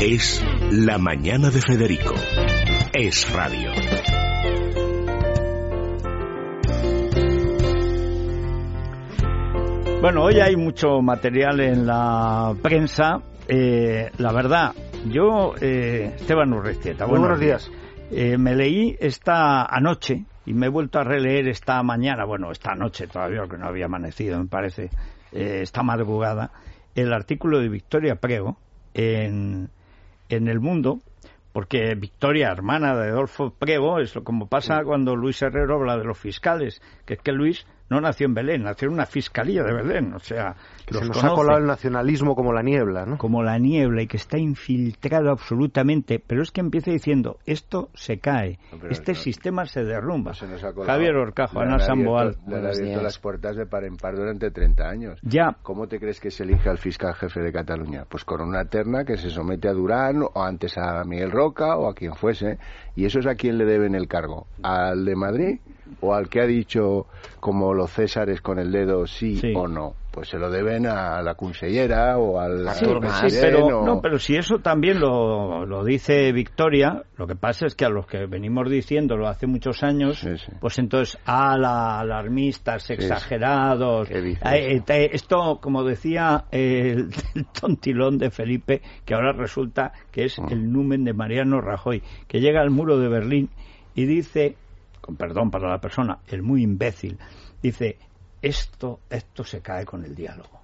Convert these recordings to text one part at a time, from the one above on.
Es La Mañana de Federico. Es radio. Bueno, hoy hay mucho material en la prensa. La verdad, yo, Esteban Urrestieta, buenos días. Me leí esta anoche y me he vuelto a releer esta mañana, bueno, esta noche todavía, que no había amanecido, me parece, esta madrugada, el artículo de Victoria Prego en El Mundo, porque Victoria, hermana de Adolfo Prego, es como pasa cuando Luis Herrero habla de los fiscales, que es que Luis no nació en Belén, nació en una fiscalía de Belén, o sea, que se nos ha colado el nacionalismo como la niebla, ¿no? Como la niebla, y que está infiltrado absolutamente, pero es que empieza diciendo, esto se cae, sistema se derrumba. Javier Horcajo, Ana Samboal. Le han abierto las puertas de par en par durante 30 años. Ya. ¿Cómo te crees que se elige al fiscal jefe de Cataluña? Pues con una terna que se somete a Durán, o antes a Miguel Roca, o a quien fuese, y eso es a quien le deben el cargo, ¿al de Madrid o al que ha dicho como los Césares con el dedo sí o no? Pues se lo deben a la consellera o al presidente. Pero si eso también lo dice Victoria, lo que pasa es que a los que venimos diciéndolo hace muchos años, pues entonces alarmistas, exagerados. Esto, como decía el tontilón de Felipe, que ahora resulta que es el numen de Mariano Rajoy, que llega al muro de Berlín y dice, con perdón para la persona, el muy imbécil, dice: esto se cae con el diálogo.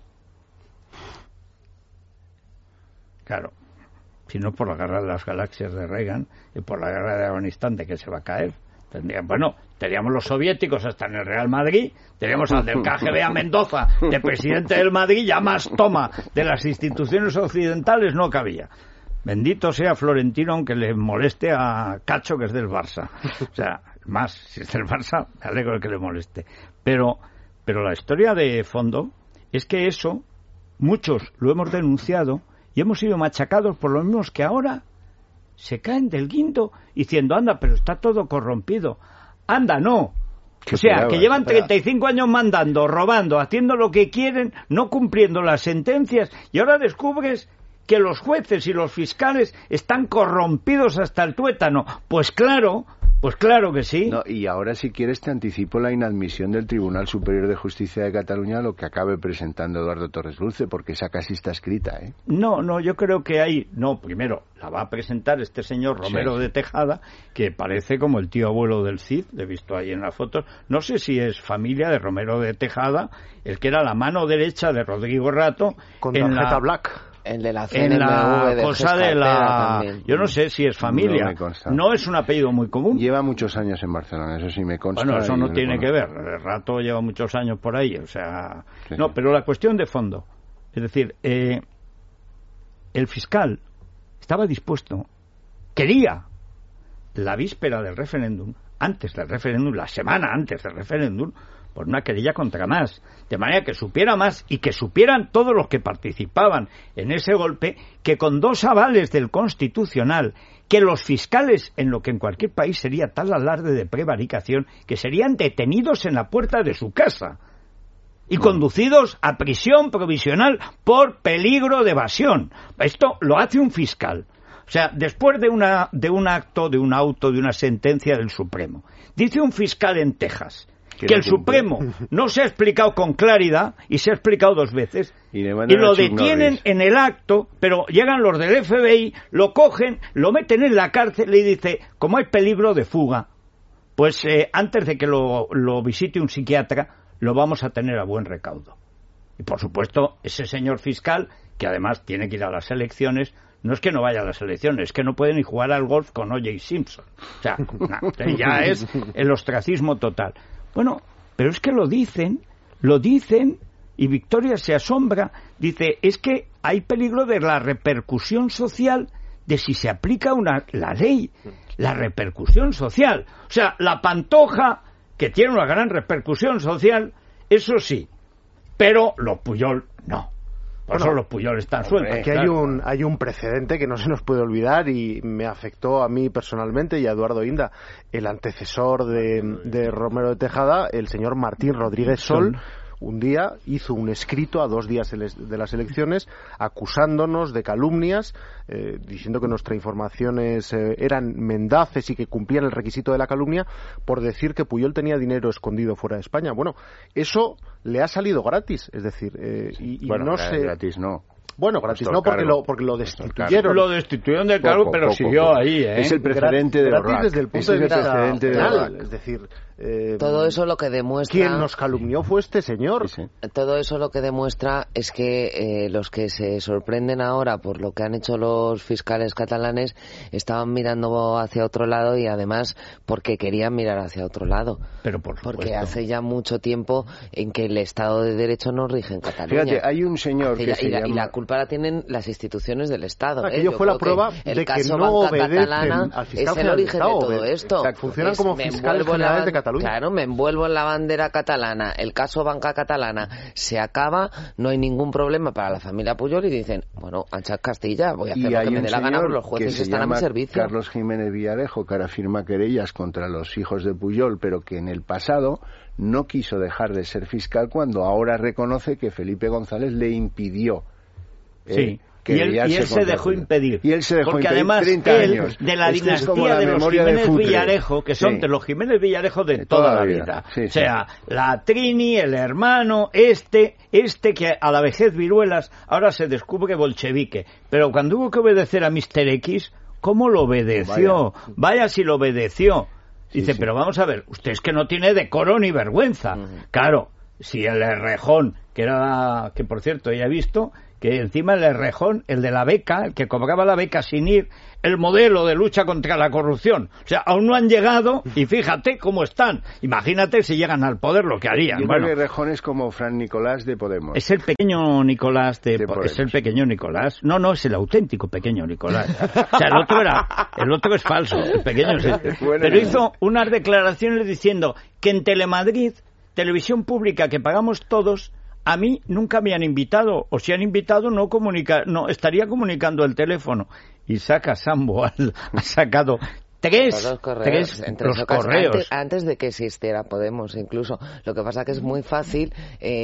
Claro, si no por la guerra de las galaxias de Reagan y por la guerra de Afganistán, ¿de qué se va a caer? Teníamos los soviéticos hasta en el Real Madrid, teníamos al del KGB a Mendoza, de presidente del Madrid, ya más toma de las instituciones occidentales no cabía. Bendito sea Florentino, aunque le moleste a Cacho, que es del Barça. O sea, más, si es del Barça, me alegro de que le moleste. Pero la historia de fondo es que eso, muchos lo hemos denunciado y hemos sido machacados por los mismos que ahora se caen del guindo diciendo, anda, pero está todo corrompido. Anda, no. O sea, que llevan 35 años mandando, robando, haciendo lo que quieren, no cumpliendo las sentencias, y ahora descubres que los jueces y los fiscales están corrompidos hasta el tuétano. Pues claro que sí. No, y ahora, si quieres, te anticipo la inadmisión del Tribunal Superior de Justicia de Cataluña a lo que acabe presentando Eduardo Torres Dulce, porque esa casi está escrita, ¿eh? No, yo creo que hay... No, primero, la va a presentar este señor Romero de Tejada, que parece como el tío abuelo del Cid, le he visto ahí en la foto. No sé si es familia de Romero de Tejada, el que era la mano derecha de Rodrigo Rato. Con tarjeta Black. El de la en la cosa de la... También. Yo no sé si es familia. No es un apellido muy común. Lleva muchos años en Barcelona, eso sí me consta. Bueno, eso no tiene que ver. El Rato lleva muchos años por ahí, o sea... No, pero la cuestión de fondo, es decir, el fiscal estaba dispuesto, quería, la víspera del referéndum, antes del referéndum, la semana antes del referéndum, por una querella contra Mas, de manera que supiera Mas y que supieran todos los que participaban en ese golpe, que con 2 avales del Constitucional, que los fiscales, en lo que en cualquier país sería tal alarde de prevaricación, que serían detenidos en la puerta de su casa y conducidos a prisión provisional por peligro de evasión. Esto lo hace un fiscal. O sea, después de un auto, de una sentencia del Supremo. Dice un fiscal en Texas que el Supremo no se ha explicado con claridad, y se ha explicado 2 veces, y lo detienen en el acto, pero llegan los del FBI, lo cogen, lo meten en la cárcel y dice, como hay peligro de fuga, pues antes de que lo visite un psiquiatra, lo vamos a tener a buen recaudo. Y por supuesto, ese señor fiscal, que además tiene que ir a las elecciones, no es que no vaya a las elecciones, es que no puede ni jugar al golf con O.J. Simpson. O sea, ya es el ostracismo total. Bueno, pero es que lo dicen, y Victoria se asombra, dice, es que hay peligro de la repercusión social de si se aplica la ley, la repercusión social. O sea, la Pantoja, que tiene una gran repercusión social, eso sí, pero los Pujol no. Por eso los Pujol están sueltos. Aquí hay un precedente que no se nos puede olvidar, y me afectó a mí personalmente y a Eduardo Inda. El antecesor de Romero de Tejada, el señor Martín Rodríguez Sol, un día hizo un escrito a 2 días de las elecciones acusándonos de calumnias, diciendo que nuestras informaciones eran mendaces y que cumplían el requisito de la calumnia por decir que Pujol tenía dinero escondido fuera de España. Bueno, eso le ha salido gratis, es decir, gratis no. Bueno, gratis no, porque lo destituyeron. Lo destituyeron del cargo, pero siguió ahí, ¿eh? Es el precedente de gratis desde el punto de vista penal. Es decir, todo eso lo que demuestra... Quien nos calumnió fue este señor. Sí. Todo eso lo que demuestra es que los que se sorprenden ahora por lo que han hecho los fiscales catalanes estaban mirando hacia otro lado y además porque querían mirar hacia otro lado. Pero porque hace ya mucho tiempo en que el Estado de Derecho no rige en Cataluña. Fíjate, hay un señor que se llama... Y la culpa la tienen las instituciones del Estado. Aquello fue la prueba de que no obedecen al fiscal es el origen de todo Estado, esto. O sea, funcionan como fiscales generales de Cataluña. Claro, me envuelvo en la bandera catalana, el caso banca catalana se acaba, no hay ningún problema para la familia Pujol y dicen, bueno, ancha Castilla, voy a hacer lo que me dé la gana, pero los jueces están a mi servicio. Carlos Jiménez Villarejo, que ahora firma querellas contra los hijos de Pujol, pero que en el pasado no quiso dejar de ser fiscal cuando ahora reconoce que Felipe González le impidió. Sí. Y él se dejó impedir. Y él se dejó porque impedir además 30 años. De la dinastía de los Jiménez Villarejo, que son de los Jiménez Villarejo de toda la vida. Sí, o sea, la Trini, el hermano, este que a la vejez viruelas, ahora se descubre bolchevique. Pero cuando hubo que obedecer a Mr. X, ¿cómo lo obedeció? Vaya si lo obedeció. Dice, pero vamos a ver, usted es que no tiene decoro ni vergüenza. Claro, si el Errejón, que por cierto ya he visto que encima el Errejón, el de la beca, el que cobraba la beca sin ir, el modelo de lucha contra la corrupción. O sea, aún no han llegado y fíjate cómo están. Imagínate si llegan al poder lo que harían. Yo creo que Errejón es como Fran Nicolás de Podemos. Es el pequeño Nicolás es el pequeño Nicolás. No, es el auténtico pequeño Nicolás. O sea, el otro es falso, el pequeño es este. Pero hizo unas declaraciones diciendo que en Telemadrid, televisión pública que pagamos todos, a mí nunca me han invitado, o si han invitado no estaría comunicando el teléfono. Y saca Sambo, ha sacado tres correos. Antes de que existiera Podemos, incluso. Lo que pasa que es muy fácil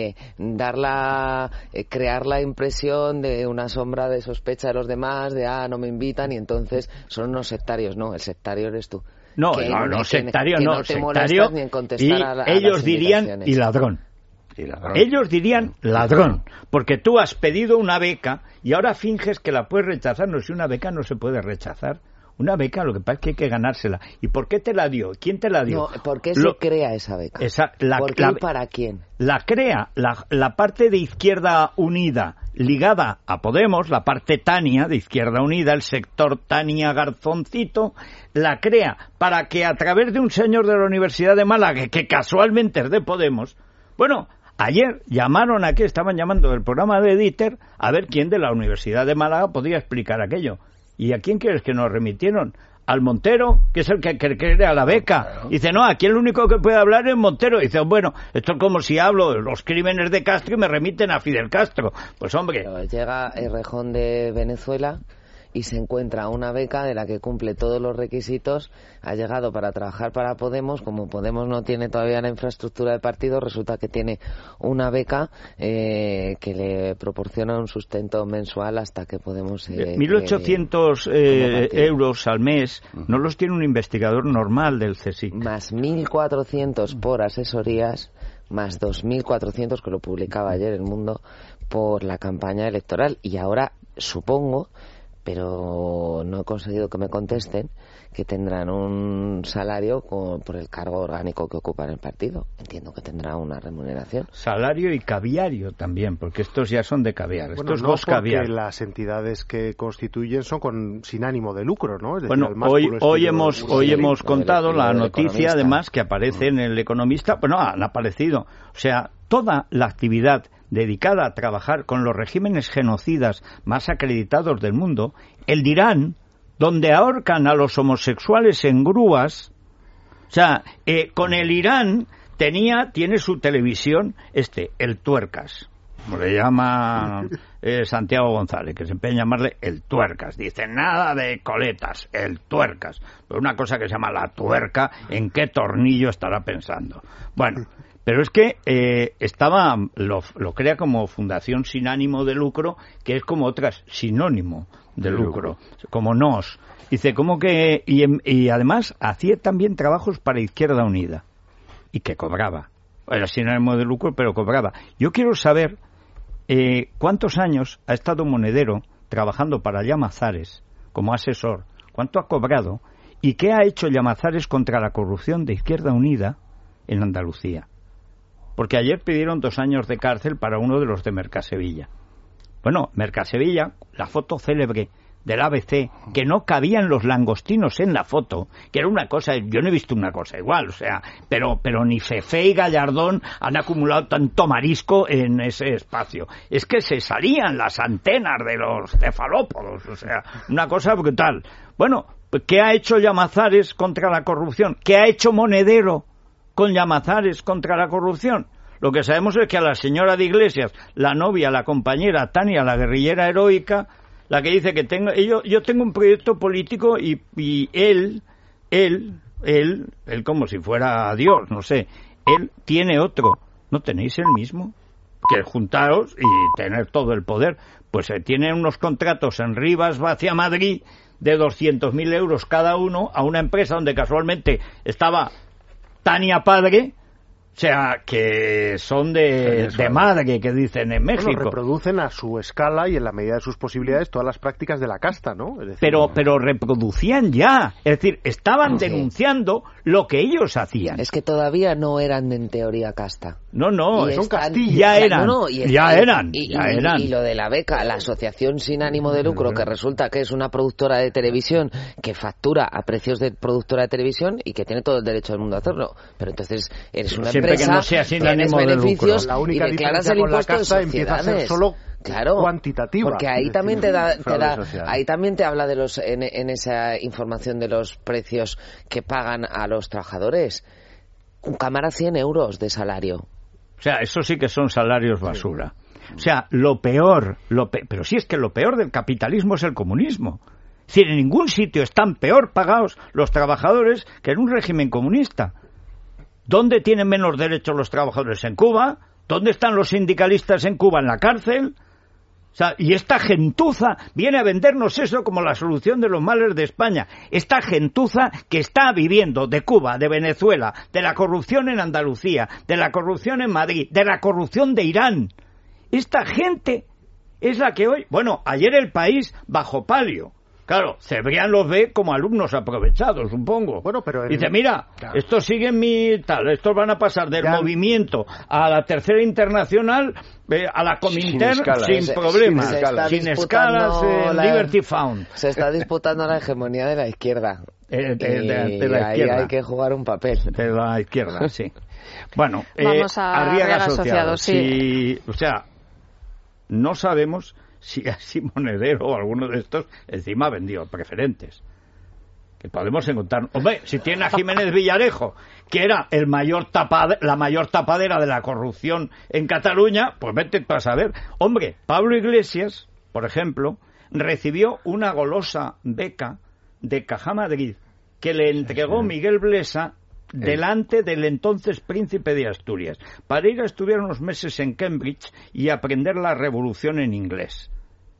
crear la impresión de una sombra de sospecha de los demás, de no me invitan y entonces son unos sectarios. No, el sectario eres tú. Sectario no. Sectario ni en contestar y ellos dirían y ladrón. Ellos dirían ladrón, porque tú has pedido una beca y ahora finges que la puedes rechazar. No, si una beca no se puede rechazar. Una beca, lo que pasa es que hay que ganársela. ¿Y por qué te la dio? ¿Quién te la dio? No, ¿por qué se crea esa beca? ¿Por qué y para quién? La crea la parte de Izquierda Unida ligada a Podemos, la parte Tania de Izquierda Unida, el sector Tania Garzoncito, la crea para que a través de un señor de la Universidad de Málaga, que casualmente es de Podemos, bueno, ayer estaban llamando del programa de Dieter a ver quién de la Universidad de Málaga podía explicar aquello. ¿Y a quién crees que nos remitieron? Al Montero, que es el que crea la beca. Dice, no, aquí el único que puede hablar es Montero. Dice, bueno, esto es como si hablo de los crímenes de Castro y me remiten a Fidel Castro. Pues hombre. Pero llega Errejón de Venezuela y se encuentra una beca de la que cumple todos los requisitos, ha llegado para trabajar para Podemos, como Podemos no tiene todavía la infraestructura de partido, resulta que tiene una beca que le proporciona un sustento mensual hasta que Podemos... 1.800 euros al mes no los tiene un investigador normal del CSIC. Más 1.400 por asesorías, más 2.400 que lo publicaba ayer El Mundo por la campaña electoral. Y ahora supongo, pero no he conseguido que me contesten, que tendrán un salario por el cargo orgánico que ocupa en el partido. Entiendo que tendrá una remuneración. Salario y caviario también, porque estos ya son de caviar. Bueno, estos dos caviar. Porque las entidades que constituyen son sin ánimo de lucro, ¿no? Es decir, hoy hemos contado la noticia, además, que aparece en El Economista. Bueno, han aparecido. O sea, toda la actividad dedicada a trabajar con los regímenes genocidas más acreditados del mundo, el de Irán, donde ahorcan a los homosexuales en grúas. O sea, con el Irán tiene su televisión el Tuercas, como le llama Santiago González, que se empeña en llamarle el Tuercas. Dice, nada de coletas, el Tuercas. Pero una cosa que se llama la tuerca, ¿en qué tornillo estará pensando? Bueno, Pero es que lo crea como fundación sin ánimo de lucro, que es como otras sinónimo de lucro, como NOS. Dice, ¿cómo que...? Y además hacía también trabajos para Izquierda Unida, y que cobraba. Era sin ánimo de lucro, pero cobraba. Yo quiero saber cuántos años ha estado Monedero trabajando para Llamazares como asesor, cuánto ha cobrado y qué ha hecho Llamazares contra la corrupción de Izquierda Unida en Andalucía. Porque ayer pidieron 2 años de cárcel para uno de los de Mercasevilla. Bueno, Mercasevilla, la foto célebre del ABC, que no cabían los langostinos en la foto, que era una cosa, yo no he visto una cosa igual, o sea, pero ni Fefé y Gallardón han acumulado tanto marisco en ese espacio. Es que se salían las antenas de los cefalópodos, o sea, una cosa brutal. Bueno, ¿qué ha hecho Llamazares contra la corrupción? ¿Qué ha hecho Monedero con Llamazares contra la corrupción? Lo que sabemos es que a la señora de Iglesias, la novia, la compañera Tania, la guerrillera heroica, la que dice que yo tengo un proyecto político y él como si fuera Dios, no sé, él tiene otro. ¿No tenéis el mismo? Que juntaros y tener todo el poder. Pues tienen unos contratos en Rivas hacia Madrid de 200.000 euros cada uno a una empresa donde casualmente estaba Tania Padre. O sea, que son de madre, que dicen en México. Bueno, reproducen a su escala y en la medida de sus posibilidades todas las prácticas de la casta, ¿no? Es decir, pero reproducían ya. Es decir, estaban denunciando lo que ellos hacían. Es que todavía no eran en teoría casta. No, son castillos. Ya eran. Ya eran. Y lo de la beca, la asociación sin ánimo de lucro, que resulta que es una productora de televisión que factura a precios de productora de televisión y que tiene todo el derecho del mundo a hacerlo. Pero entonces eres una empresa, que no sea sin tienes ánimo beneficios de lucro. La única y declaras el con la impuesto de casta empieza a ser solo cuantitativa. Porque ahí también ahí también te habla de en esa información de los precios que pagan a los trabajadores. Un cámara 100 euros de salario. O sea, eso sí que son salarios basura. O sea, lo peor, pero sí es que lo peor del capitalismo es el comunismo. Es decir, en ningún sitio están peor pagados los trabajadores que en un régimen comunista. ¿Dónde tienen menos derechos los trabajadores? ¿En Cuba? ¿Dónde están los sindicalistas en Cuba? ¿En la cárcel? O sea, y esta gentuza viene a vendernos eso como la solución de los males de España. Esta gentuza que está viviendo de Cuba, de Venezuela, de la corrupción en Andalucía, de la corrupción en Madrid, de la corrupción de Irán. Esta gente es la que hoy... Bueno, ayer El País bajo palio. Claro, Cebrián los ve como alumnos aprovechados, supongo. Bueno, pero dice, mira, estos siguen estos van a pasar del movimiento a la Tercera Internacional, a la Comintern sin problemas, sin escalas, Liberty Found. Se está disputando la hegemonía de la izquierda. De la ahí izquierda. hay que jugar un papel. De la izquierda, sí. Bueno, vamos a Arriaga Asociados. sí. O sea, no sabemos si así Monedero o alguno de estos encima ha vendido preferentes, que podemos encontrar. Hombre, si tiene a Jiménez Villarejo, que era la mayor tapadera de la corrupción en Cataluña, pues vete para saber. Hombre, Pablo Iglesias, por ejemplo, recibió una golosa beca de Caja Madrid que le entregó Miguel Blesa delante del entonces príncipe de Asturias, para ir a estudiar unos meses en Cambridge y aprender la revolución en inglés.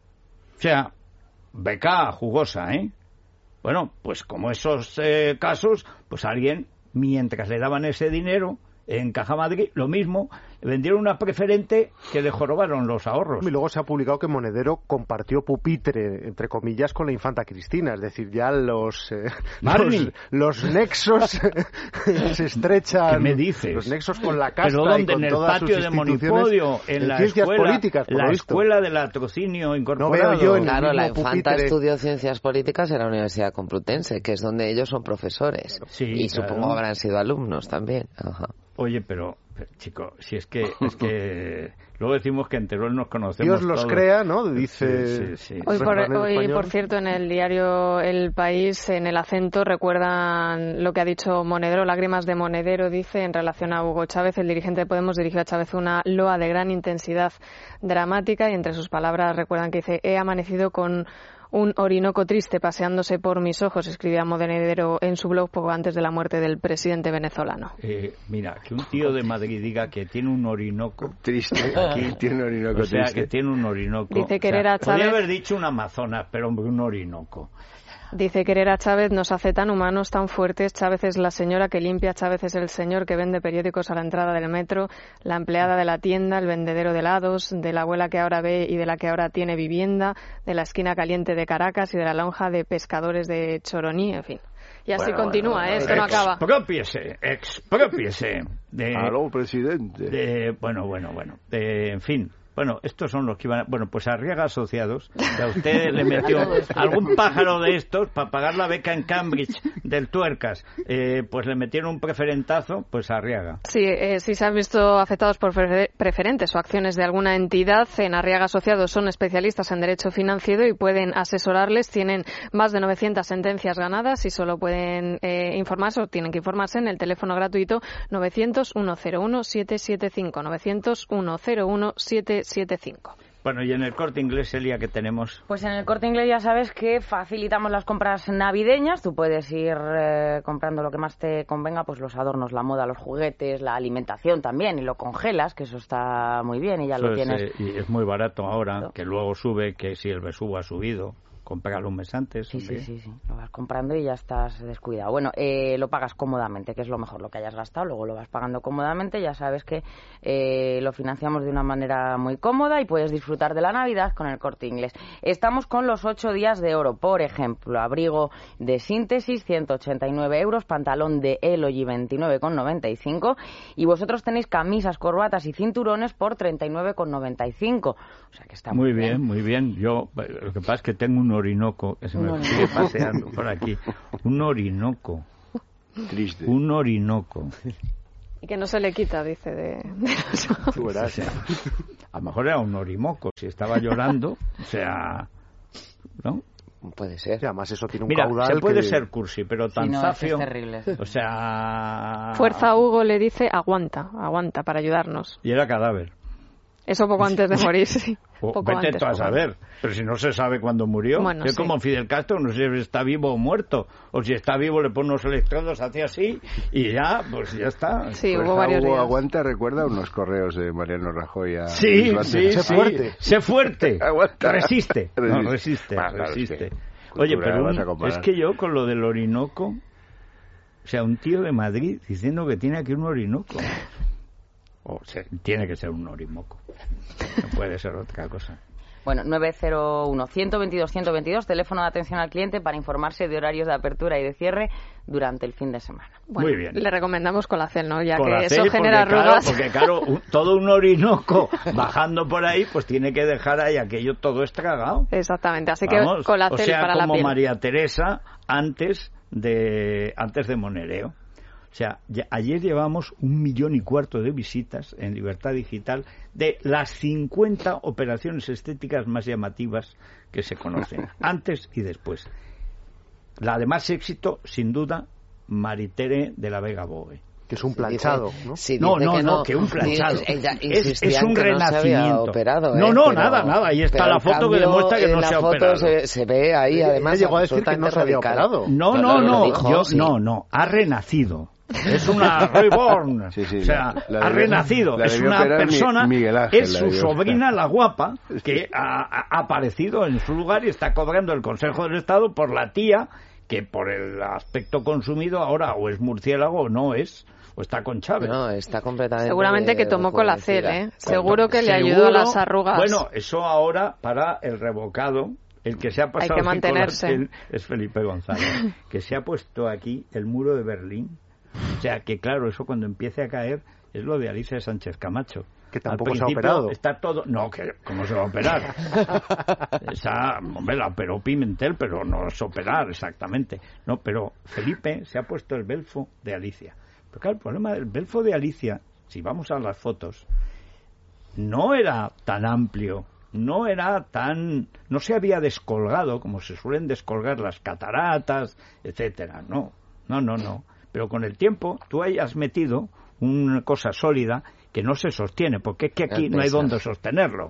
O sea, beca jugosa, ¿eh? Bueno, pues como esos casos, pues alguien, mientras le daban ese dinero en Caja Madrid, lo mismo, le vendieron una preferente que le jorobaron los ahorros. Y luego se ha publicado que Monedero compartió pupitre, entre comillas, con la infanta Cristina. Es decir, ya los nexos se estrechan. ¿Qué me dices? Los nexos con la casta. ¿Pero dónde? Y con en el todas patio sus de Monipodio, en la ciencias escuela, políticas, por la lo visto. escuela del latrocinio incorporado. No veo yo en Claro, la mismo infanta pupitre... estudió ciencias políticas en la Universidad Complutense, que es donde ellos son profesores. Sí, y claro. supongo habrán sido alumnos también. Ajá. Oye, pero chico, si es que luego decimos que en Teruel nos conocemos Dios los todos. crea, ¿no? Dice... Sí. Hoy, por cierto, en el diario El País, en El Acento, recuerdan lo que ha dicho Monedero, lágrimas de Monedero, dice, en relación a Hugo Chávez. El dirigente de Podemos dirigió a Chávez una loa de gran intensidad dramática y entre sus palabras recuerdan que dice: he amanecido con Un Orinoco triste paseándose por mis ojos, escribía Monedero en su blog poco antes de la muerte del presidente venezolano. Mira, que un tío de Madrid diga que tiene un Orinoco triste, aquí tiene un Orinoco triste. O sea, triste. que tiene un Orinoco. Dice querer a Chávez. Podría haber dicho un Amazonas, pero un Orinoco. Dice querer a Chávez nos hace tan humanos, tan fuertes. Chávez es la señora que limpia, Chávez es el señor que vende periódicos a la entrada del metro, la empleada de la tienda, el vendedero de helados, de la abuela que ahora ve y de la que ahora tiene vivienda, de la esquina caliente de Caracas y de la lonja de pescadores de Choroní, en fin. Y así continúa, esto no acaba. Expropiese. Aló, presidente. En fin. Bueno, estos son los que iban... Bueno, pues Arriaga Asociados, que a usted le metió algún pájaro de estos para pagar la beca en Cambridge del Tuercas, pues le metieron un preferentazo, pues a Arriaga. Sí, si se han visto afectados por preferentes o acciones de alguna entidad, en Arriaga Asociados son especialistas en derecho financiero y pueden asesorarles. Tienen más de 900 sentencias ganadas y solo pueden informarse o tienen que informarse en el teléfono gratuito 900-101-775, 900-101-775. Bueno, y en el Corte Inglés, Elia, ¿qué tenemos? Pues en el Corte Inglés ya sabes que facilitamos las compras navideñas. Tú puedes ir comprando lo que más te convenga, pues los adornos, la moda, los juguetes, la alimentación también, y lo congelas, que eso está muy bien y ya lo tienes. Y es muy barato ahora, que luego sube, que si el Besugo ha subido, comprarlo un mes antes. Sí, lo vas comprando y ya estás descuidado. Bueno, lo pagas cómodamente, que es lo mejor, lo que hayas gastado, luego lo vas pagando cómodamente. Ya sabes que lo financiamos de una manera muy cómoda y puedes disfrutar de la Navidad con el Corte Inglés. Estamos con los 8 días de oro, por ejemplo, abrigo de Síntesis, 189 euros, pantalón de Elogy, 29,95, y vosotros tenéis camisas, corbatas y cinturones por 39,95. O sea que está muy bien. Muy bien. Yo, lo que pasa es que tengo un Orinoco que se me sigue paseando por aquí. Un Orinoco. Triste. Un Orinoco. Y que no se le quita, dice, de los ojos. Tú verás, a lo mejor era un Orimoco, si estaba llorando, o sea, ¿no? Puede ser. Y además eso tiene un Mira, caudal se puede que... ser cursi, pero tan zafio. Es terrible. O sea... Fuerza Hugo le dice, aguanta para ayudarnos. Y era cadáver. Eso poco antes de morir, sí. Vete tú a saber, pero si no se sabe cuándo murió, bueno, es como Fidel Castro, no sé si está vivo o muerto, o si está vivo le pone unos electrodos hacia así y ya, pues ya está. Sí, pues hubo varios días. Aguanta, recuerda unos correos de Mariano Rajoy a... Sí, sé fuerte, aguanta. Resiste. Oye, pero es que yo con lo del Orinoco, o sea, un tío de Madrid diciendo que tiene aquí un Orinoco. O sea, tiene que ser un Orinoco. No puede ser otra cosa. Bueno, 901-122-122, teléfono de atención al cliente para informarse de horarios de apertura y de cierre durante el fin de semana. Bueno, muy bien. Le recomendamos Colacel, ¿no? Ya Colacel, que eso genera arrugas. Porque claro, todo un Orinoco bajando por ahí, pues tiene que dejar ahí aquello todo estragado. Exactamente, así que Colacel para la piel. Como María Teresa antes de Monereo. O sea, ayer llevamos 1,25 millones de visitas en Libertad Digital de las 50 operaciones estéticas más llamativas que se conocen, antes y después. La de más éxito, sin duda, Maritere de la Vega Boe. Que es un planchado, ¿no? Sí, no, que un planchado. Es un renacimiento. Nada. Ahí está la foto que demuestra que no se ha operado. Se ve ahí, además. Llegó a decir que no se había operado. No. Ha renacido. Es una reborn, o sea, ha renacido, es una persona, es su sobrina la guapa, que ha aparecido en su lugar y está cobrando el Consejo del Estado por la tía, que por el aspecto consumido ahora o es murciélago o no es, o está con Chávez. No, está completamente... Seguramente que tomó Colacel, ¿eh? Seguro que le ayudó a las arrugas. Bueno, eso ahora para el revocado... El que se ha pasado hay que mantenerse. Es Felipe González, que se ha puesto aquí el muro de Berlín. O sea, que claro, eso cuando empiece a caer es lo de Alicia Sánchez Camacho. Que tampoco se ha operado. Está todo... No, que ¿cómo se va a operar? Hombre, la operó Pimentel, pero no es operar exactamente. No, pero Felipe se ha puesto el belfo de Alicia. Pero claro, el problema del belfo de Alicia, si vamos a las fotos, no era tan amplio, no se había descolgado como se suelen descolgar las cataratas, etcétera. No. Pero con el tiempo tú hayas metido una cosa sólida que no se sostiene, porque es que aquí no hay donde sostenerlo.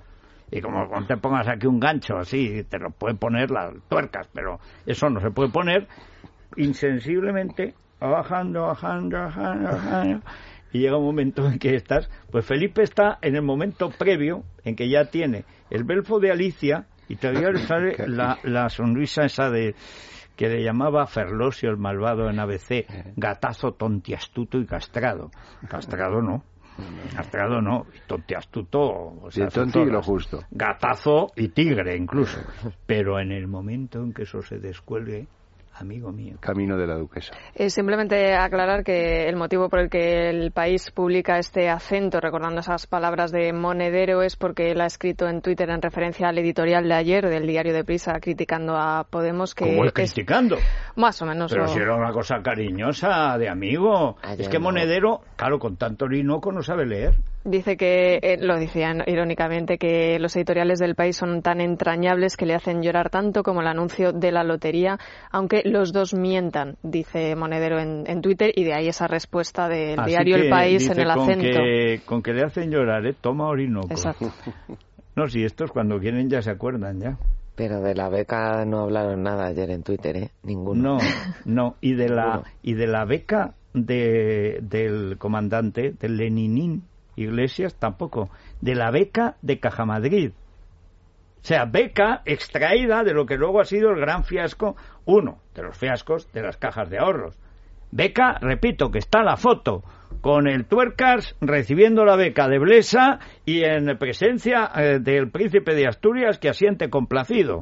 Y como no te pongas aquí un gancho así, te lo puede poner las tuercas, pero eso no se puede poner. Insensiblemente va bajando, y llega un momento en que pues Felipe está en el momento previo en que ya tiene el belfo de Alicia y todavía le sale la sonrisa esa de que le llamaba Ferlosio el malvado en ABC, gatazo tontiastuto y castrado. Castrado no, tontiastuto, o sea, tonto y lo justo. Gatazo y tigre incluso. Pero en el momento en que eso se descuelgue, amigo mío. Camino de la Duquesa. Simplemente aclarar que el motivo por el que El País publica este acento, recordando esas palabras de Monedero, es porque él ha escrito en Twitter en referencia al editorial de ayer del diario de Prisa criticando a Podemos. Que ¿Cómo es criticando? Más o menos. Pero si era una cosa cariñosa, de amigo. Ayer es que no. Monedero, claro, con tanto orinoco no sabe leer. Dice que, lo decían irónicamente, que los editoriales del País son tan entrañables que le hacen llorar tanto como el anuncio de la lotería, aunque los dos mientan, dice Monedero en Twitter, y de ahí esa respuesta del diario El País en el acento. Con que le hacen llorar, toma orinoco. Exacto. No, si estos cuando quieren ya se acuerdan ya. Pero de la beca no hablaron nada ayer en Twitter, ¿eh? Ninguno. No. Y de la beca del comandante, del Leninín Iglesias, tampoco. De la beca de Caja Madrid. O sea, beca extraída de lo que luego ha sido el gran fiasco, uno de los fiascos de las cajas de ahorros. Beca, repito, que está la foto con el Tuercas recibiendo la beca de Blesa y en presencia del príncipe de Asturias que asiente complacido.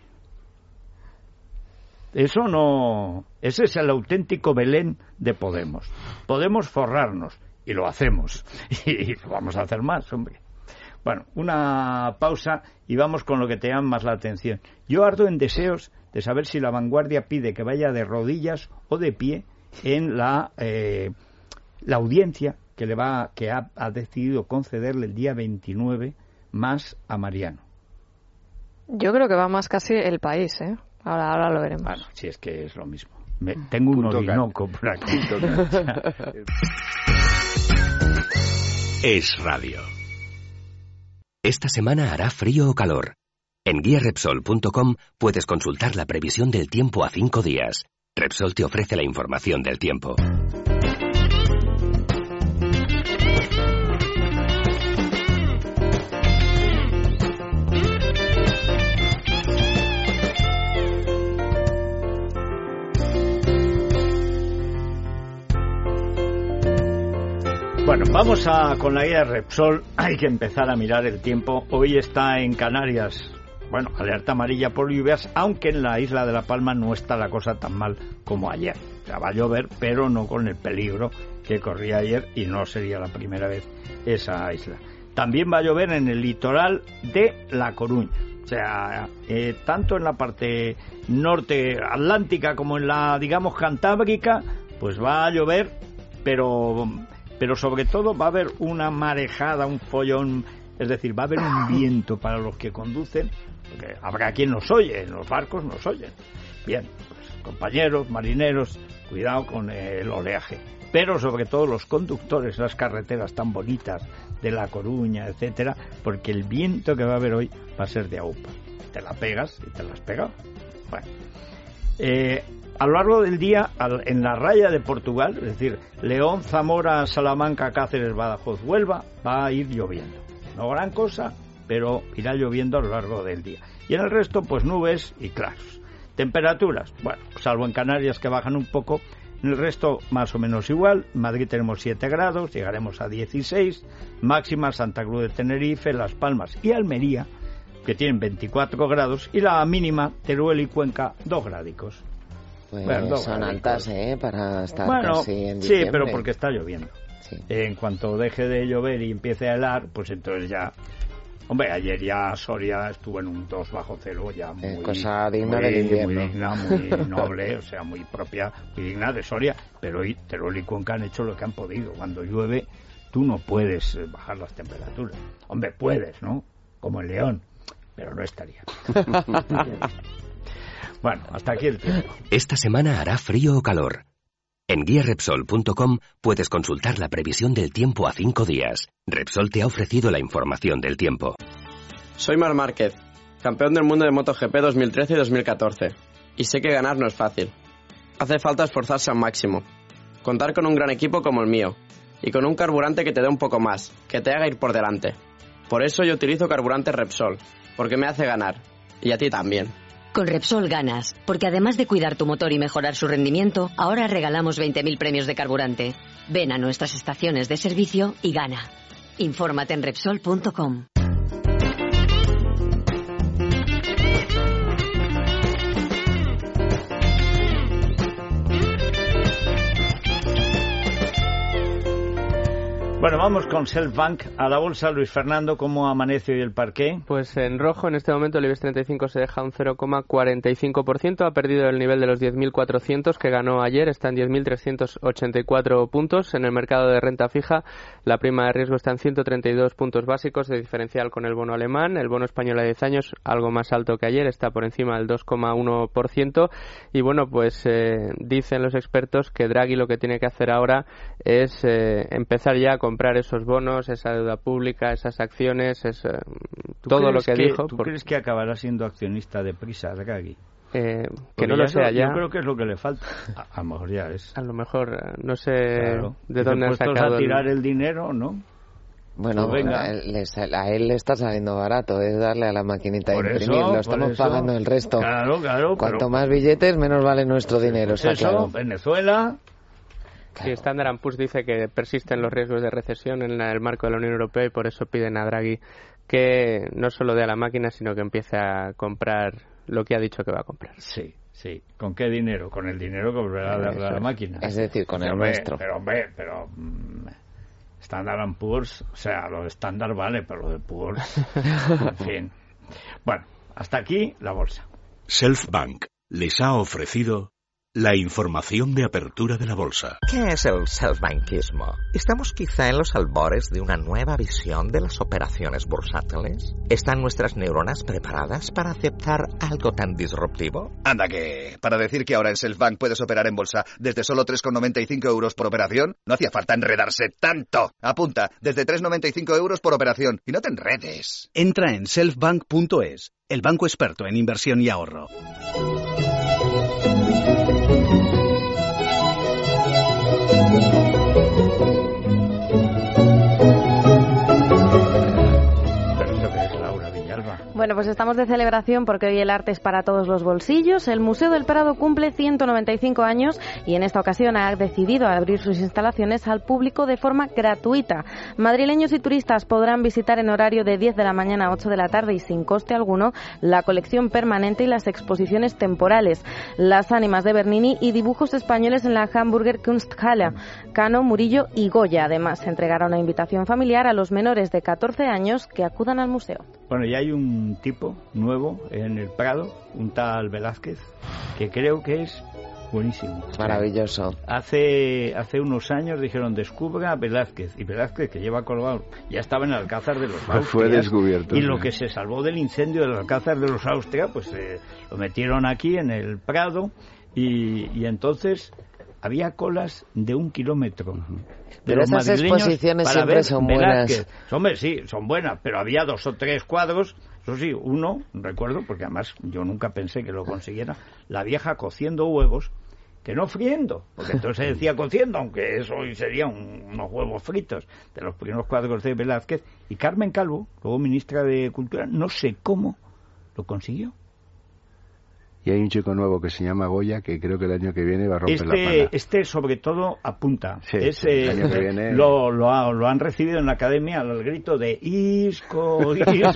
Eso no... Ese es el auténtico Belén de Podemos. Podemos forrarnos, y lo hacemos. Y lo vamos a hacer más, hombre. Bueno, una pausa y vamos con lo que te llama más la atención. Yo ardo en deseos de saber si La Vanguardia pide que vaya de rodillas o de pie en la audiencia que ha decidido concederle el día 29 más a Mariano. Yo creo que va más casi El País, ¿eh? Ahora lo veremos. Bueno, si es que es lo mismo. Tengo un orinoco por aquí. Es radio. Esta semana hará frío o calor. En guiarepsol.com puedes consultar la previsión del tiempo a 5 días. Repsol te ofrece la información del tiempo. Bueno, vamos con la guía de Repsol. Hay que empezar a mirar el tiempo. Hoy está en Canarias, bueno, alerta amarilla por lluvias, aunque en la isla de La Palma no está la cosa tan mal como ayer. O sea, va a llover, pero no con el peligro que corría ayer, y no sería la primera vez esa isla. También va a llover en el litoral de La Coruña. O sea, tanto en la parte norte atlántica como en la, digamos, cantábrica, pues va a llover, pero sobre todo va a haber una marejada, un follón, es decir, va a haber un viento para los que conducen, porque habrá quien nos oye, en los barcos nos oyen. Bien, pues, compañeros, marineros, cuidado con el oleaje. Pero sobre todo los conductores, las carreteras tan bonitas de La Coruña, etcétera, porque el viento que va a haber hoy va a ser de aupa. Te la pegas y te la has pegado. Bueno, a lo largo del día, en la raya de Portugal, es decir, León, Zamora, Salamanca, Cáceres, Badajoz, Huelva, va a ir lloviendo. No gran cosa, pero irá lloviendo a lo largo del día. Y en el resto, pues nubes y claros. Temperaturas, bueno, salvo en Canarias que bajan un poco, en el resto más o menos igual. En Madrid tenemos 7 grados, llegaremos a 16, máxima Santa Cruz de Tenerife, Las Palmas y Almería, que tienen 24 grados, y la mínima Teruel y Cuenca 2 grádicos. Pues bueno, son altas, para estar casi en sí, diciembre. pero porque está lloviendo. Sí. En cuanto deje de llover y empiece a helar, pues entonces ya... Hombre, ayer ya Soria estuvo en un 2 bajo cero, ya muy... cosa digna del invierno. Muy digna, muy noble, o sea, muy propia, muy digna de Soria. Pero hoy Teruel y Cuenca han hecho lo que han podido. Cuando llueve, tú no puedes bajar las temperaturas. Hombre, puedes, ¿no? Como en León, pero no estaría. Bueno, hasta aquí el tiempo. Esta semana hará frío o calor. En guiarepsol.com puedes consultar la previsión del tiempo a 5 días. Repsol te ha ofrecido la información del tiempo. Soy Marc Márquez, campeón del mundo de MotoGP 2013 y 2014, y sé que ganar no es fácil. Hace falta esforzarse al máximo, contar con un gran equipo como el mío, y con un carburante que te dé un poco más, que te haga ir por delante. Por eso yo utilizo carburante Repsol, porque me hace ganar, y a ti también. Con Repsol ganas, porque además de cuidar tu motor y mejorar su rendimiento, ahora regalamos 20.000 premios de carburante. Ven a nuestras estaciones de servicio y gana. Infórmate en Repsol.com. Bueno, vamos con Selfbank a la bolsa. Luis Fernando, ¿cómo amanece hoy el parqué? Pues en rojo en este momento el IBEX 35 se deja un 0,45%, ha perdido el nivel de los 10.400 que ganó ayer, está en 10.384 puntos. En el mercado de renta fija la prima de riesgo está en 132 puntos básicos de diferencial con el bono alemán. El bono español a 10 años algo más alto que ayer, está por encima del 2,1%. Y bueno, pues dicen los expertos que Draghi lo que tiene que hacer ahora es empezar ya a comprar esos bonos, esa deuda pública, esas acciones, todo lo que dijo. ¿Tú crees que acabará siendo accionista de Prisa, Draghi? Que no lo sea ya. Yo creo que es lo que le falta. A lo mejor ya es. A lo mejor, no sé de dónde han sacado a tirar el dinero, ¿no? Bueno, pues venga. A él le está saliendo barato, es darle a la maquinita de imprimir, lo estamos pagando el resto. Claro. Cuanto más billetes, menos vale nuestro dinero, pues está claro. Venezuela... Sí, Standard & Poor's dice que persisten los riesgos de recesión en el marco de la Unión Europea y por eso piden a Draghi que no solo dé a la máquina, sino que empiece a comprar lo que ha dicho que va a comprar. Sí. ¿Con qué dinero? Con el dinero que volverá a darle a la máquina. Es decir, con el nuestro. Pero Standard & Poor's, o sea, lo de Standard vale, pero lo de Poor's, en fin. Bueno, hasta aquí la bolsa. Selfbank les ha ofrecido la información de apertura de la bolsa. ¿Qué es el selfbankismo? ¿Estamos quizá en los albores de una nueva visión de las operaciones bursátiles? ¿Están nuestras neuronas preparadas para aceptar algo tan disruptivo? Anda que, para decir que ahora en Selfbank puedes operar en bolsa desde solo 3,95 euros por operación, no hacía falta enredarse tanto. Apunta, desde 3,95 euros por operación, y no te enredes. Entra en selfbank.es, el banco experto en inversión y ahorro. Bueno, pues estamos de celebración porque hoy el arte es para todos los bolsillos. El Museo del Prado cumple 195 años y en esta ocasión ha decidido abrir sus instalaciones al público de forma gratuita. Madrileños y turistas podrán visitar en horario de 10 de la mañana a 8 de la tarde y sin coste alguno la colección permanente y las exposiciones temporales, las ánimas de Bernini y dibujos españoles en la Hamburger Kunsthalle. Cano, Murillo y Goya. Además, se entregará una invitación familiar a los menores de 14 años que acudan al museo. Bueno, ya hay un tipo nuevo en el Prado, un tal Velázquez, que creo que es buenísimo. Maravilloso. Hace unos años dijeron, descubra a Velázquez, y Velázquez, que lleva colgado, ya estaba en el Alcázar de los Austrias. Fue descubierto. Y lo que se salvó del incendio del Alcázar de los Austrias, pues lo metieron aquí en el Prado, y entonces había colas de 1 kilómetro. Pero esas exposiciones siempre son buenas. Hombre, sí, son buenas, pero había 2 o 3 cuadros. Eso sí, uno, recuerdo, porque además yo nunca pensé que lo consiguiera, la vieja cociendo huevos, que no friendo, porque entonces se decía cociendo, aunque eso hoy serían unos huevos fritos, de los primeros cuadros de Velázquez. Y Carmen Calvo, luego ministra de Cultura, no sé cómo lo consiguió. Y hay un chico nuevo que se llama Goya, que creo que el año que viene va a romper la pana. Este sobre todo apunta. Sí, el año que viene... lo han recibido en la academia al grito de Isco.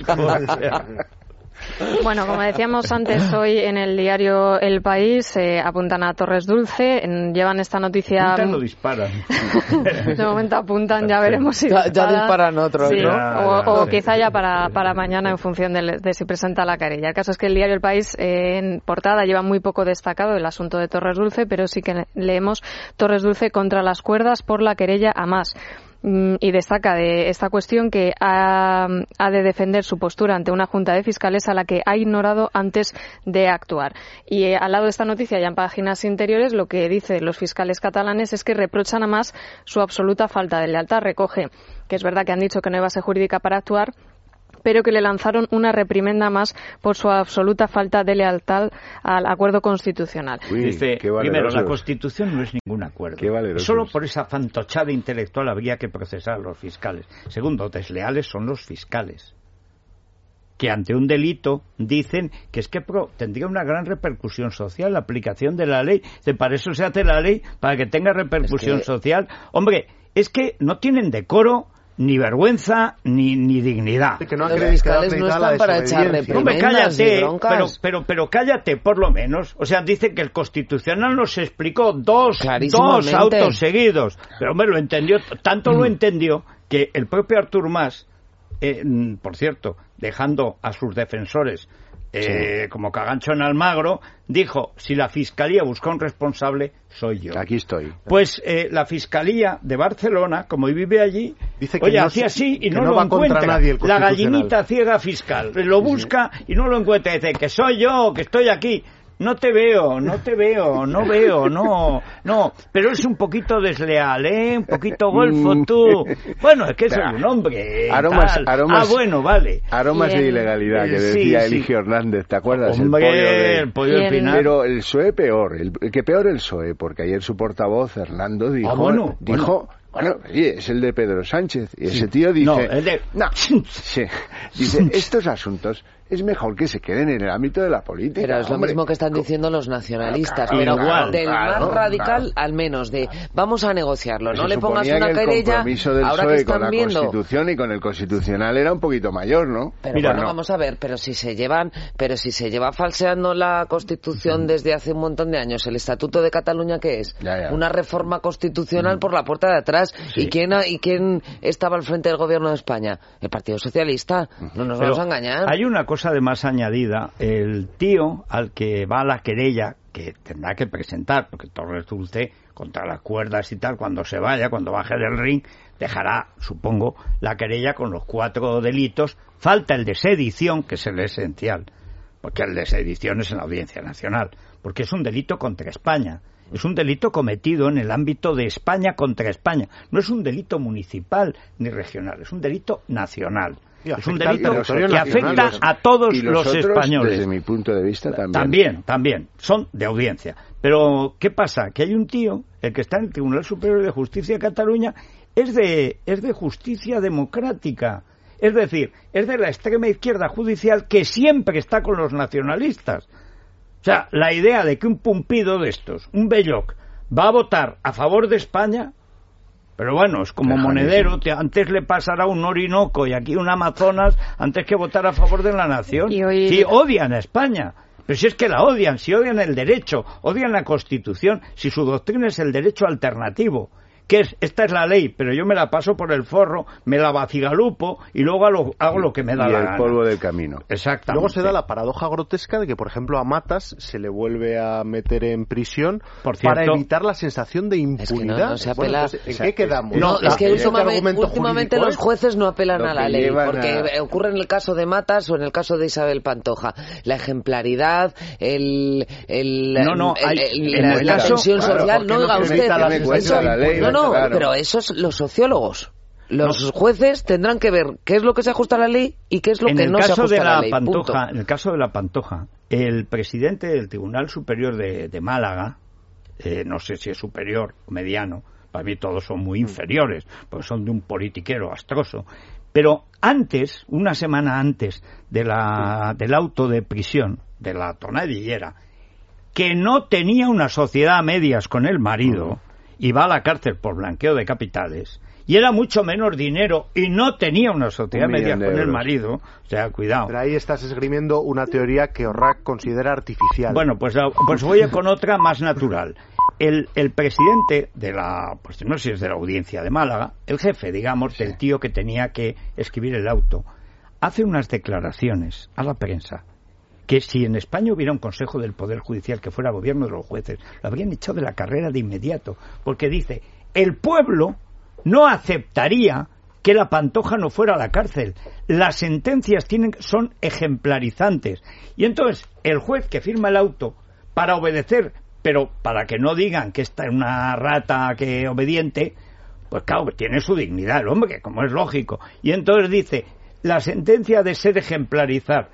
Bueno, como decíamos antes, hoy en el diario El País apuntan a Torres Dulce, llevan esta noticia... Apuntan o disparan. De momento apuntan, ya veremos si disparan. Ya disparan otros, sí, ¿no? O quizá ya para mañana en función de si presenta la querella. El caso es que el diario El País en portada lleva muy poco destacado el asunto de Torres Dulce, pero sí que leemos Torres Dulce contra las cuerdas por la querella a Mas. Y destaca de esta cuestión que ha de defender su postura ante una junta de fiscales a la que ha ignorado antes de actuar. Y al lado de esta noticia, ya en páginas interiores, lo que dicen los fiscales catalanes es que reprochan a Mas su absoluta falta de lealtad. Recoge que es verdad que han dicho que no hay base jurídica para actuar, pero que le lanzaron una reprimenda más por su absoluta falta de lealtad al acuerdo constitucional. Dice, primero, la Constitución no es ningún acuerdo. Solo por esa fantochada intelectual habría que procesar a los fiscales. Segundo, desleales son los fiscales, que ante un delito dicen que es que tendría una gran repercusión social la aplicación de la ley. Para eso se hace la ley, para que tenga repercusión social. Hombre, es que no tienen decoro, ni vergüenza, ni dignidad. Que no los fiscales no están para echar reprimendas y broncas. Pero cállate, por lo menos. O sea, dice que el Constitucional nos explicó dos autos seguidos. Pero hombre, lo entendió, tanto lo entendió que el propio Artur Mas, por cierto, dejando a sus defensores como cagancho en Almagro, dijo, si la Fiscalía busca un responsable, soy yo. Aquí estoy. Pues la Fiscalía de Barcelona, como vive allí, dice que hacía así y no lo encuentra. La gallinita ciega fiscal lo busca y no lo encuentra. Dice, que soy yo, que estoy aquí. No te veo, no. Pero es un poquito desleal, un poquito golfo tú. Bueno, es que soy un hombre. Aromas, bueno, vale. Aromas de ilegalidad, que decía Eligio Hernández, ¿te acuerdas? Hombre, el pollo del final. Pero el PSOE peor, el que peor el PSOE, porque ayer su portavoz, Fernando, dijo... Bueno, es el de Pedro Sánchez. Y ese tío dice... Dice, estos asuntos es mejor que se queden en el ámbito de la política. Pero es lo mismo que están diciendo los nacionalistas. Pero del más radical al menos, de vamos a negociarlo. No le pongas una querella. El compromiso del PSOE con la Constitución y con el Constitucional era un poquito mayor, ¿no? Pero vamos a ver, pero si se lleva falseando la Constitución desde hace un montón de años, el Estatuto de Cataluña, ¿qué es? Una reforma constitucional por la puerta de atrás. Sí. ¿Y quién estaba al frente del gobierno de España? El Partido Socialista. No nos vamos a engañar. Hay una cosa además añadida. El tío al que va la querella, que tendrá que presentar, porque todo resulte contra las cuerdas y tal, cuando baje del ring, dejará, supongo, la querella con los 4 delitos. Falta el de sedición, que es el esencial, porque el de sedición es en la Audiencia Nacional, porque es un delito contra España. Es un delito cometido en el ámbito de España contra España. No es un delito municipal ni regional, es un delito nacional. Es un delito que afecta a todos los españoles. Desde mi punto de vista, también. También. Son de audiencia. Pero, ¿qué pasa? Que hay un tío, el que está en el Tribunal Superior de Justicia de Cataluña, es de justicia democrática. Es decir, es de la extrema izquierda judicial que siempre está con los nacionalistas. O sea, la idea de que un pumpido de estos, un Belloc, va a votar a favor de España, pero bueno, es como Monedero, antes le pasará un Orinoco y aquí un Amazonas antes que votar a favor de la nación. Sí, odian a España, pero si es que la odian, si odian el derecho, odian la Constitución, si su doctrina es el derecho alternativo, que es, esta es la ley, pero yo me la paso por el forro, me la vacigalupo y luego hago lo que me da la gana. Y el polvo del camino. Exactamente. Luego se da la paradoja grotesca de que, por ejemplo, a Matas se le vuelve a meter en prisión para evitar la sensación de impunidad. Es que no se apela... Bueno, pues, ¿en qué quedamos? Es que últimamente los jueces no apelan a la ley, porque ocurre en el caso de Matas o en el caso de Isabel Pantoja. La ejemplaridad, la tensión social, no oiga usted... pero eso es los sociólogos. Los jueces tendrán que ver qué es lo que se ajusta a la ley y qué es lo que no se ajusta a la ley. En el caso de la Pantoja, el presidente del Tribunal Superior de Málaga, no sé si es superior o mediano, para mí todos son muy inferiores, porque son de un politiquero astroso, pero antes, una semana antes del auto de prisión, de la tonadillera, que no tenía una sociedad a medias con el marido, y va a la cárcel por blanqueo de capitales, y era mucho menos dinero y no tenía una sociedad media con el marido, o sea, cuidado. Pero ahí estás esgrimiendo una teoría que Orrac considera artificial. Bueno, pues voy con otra más natural. El presidente de pues no sé si es de la Audiencia de Málaga, el jefe, digamos, del tío que tenía que escribir el auto, hace unas declaraciones a la prensa que si en España hubiera un Consejo del Poder Judicial que fuera gobierno de los jueces, lo habrían echado de la carrera de inmediato, porque dice, el pueblo no aceptaría que la Pantoja no fuera a la cárcel. Las sentencias son ejemplarizantes. Y entonces, el juez que firma el auto, para obedecer, pero para que no digan que esta es una rata que obediente, pues claro, tiene su dignidad el hombre, como es lógico. Y entonces dice, la sentencia de ser ejemplar,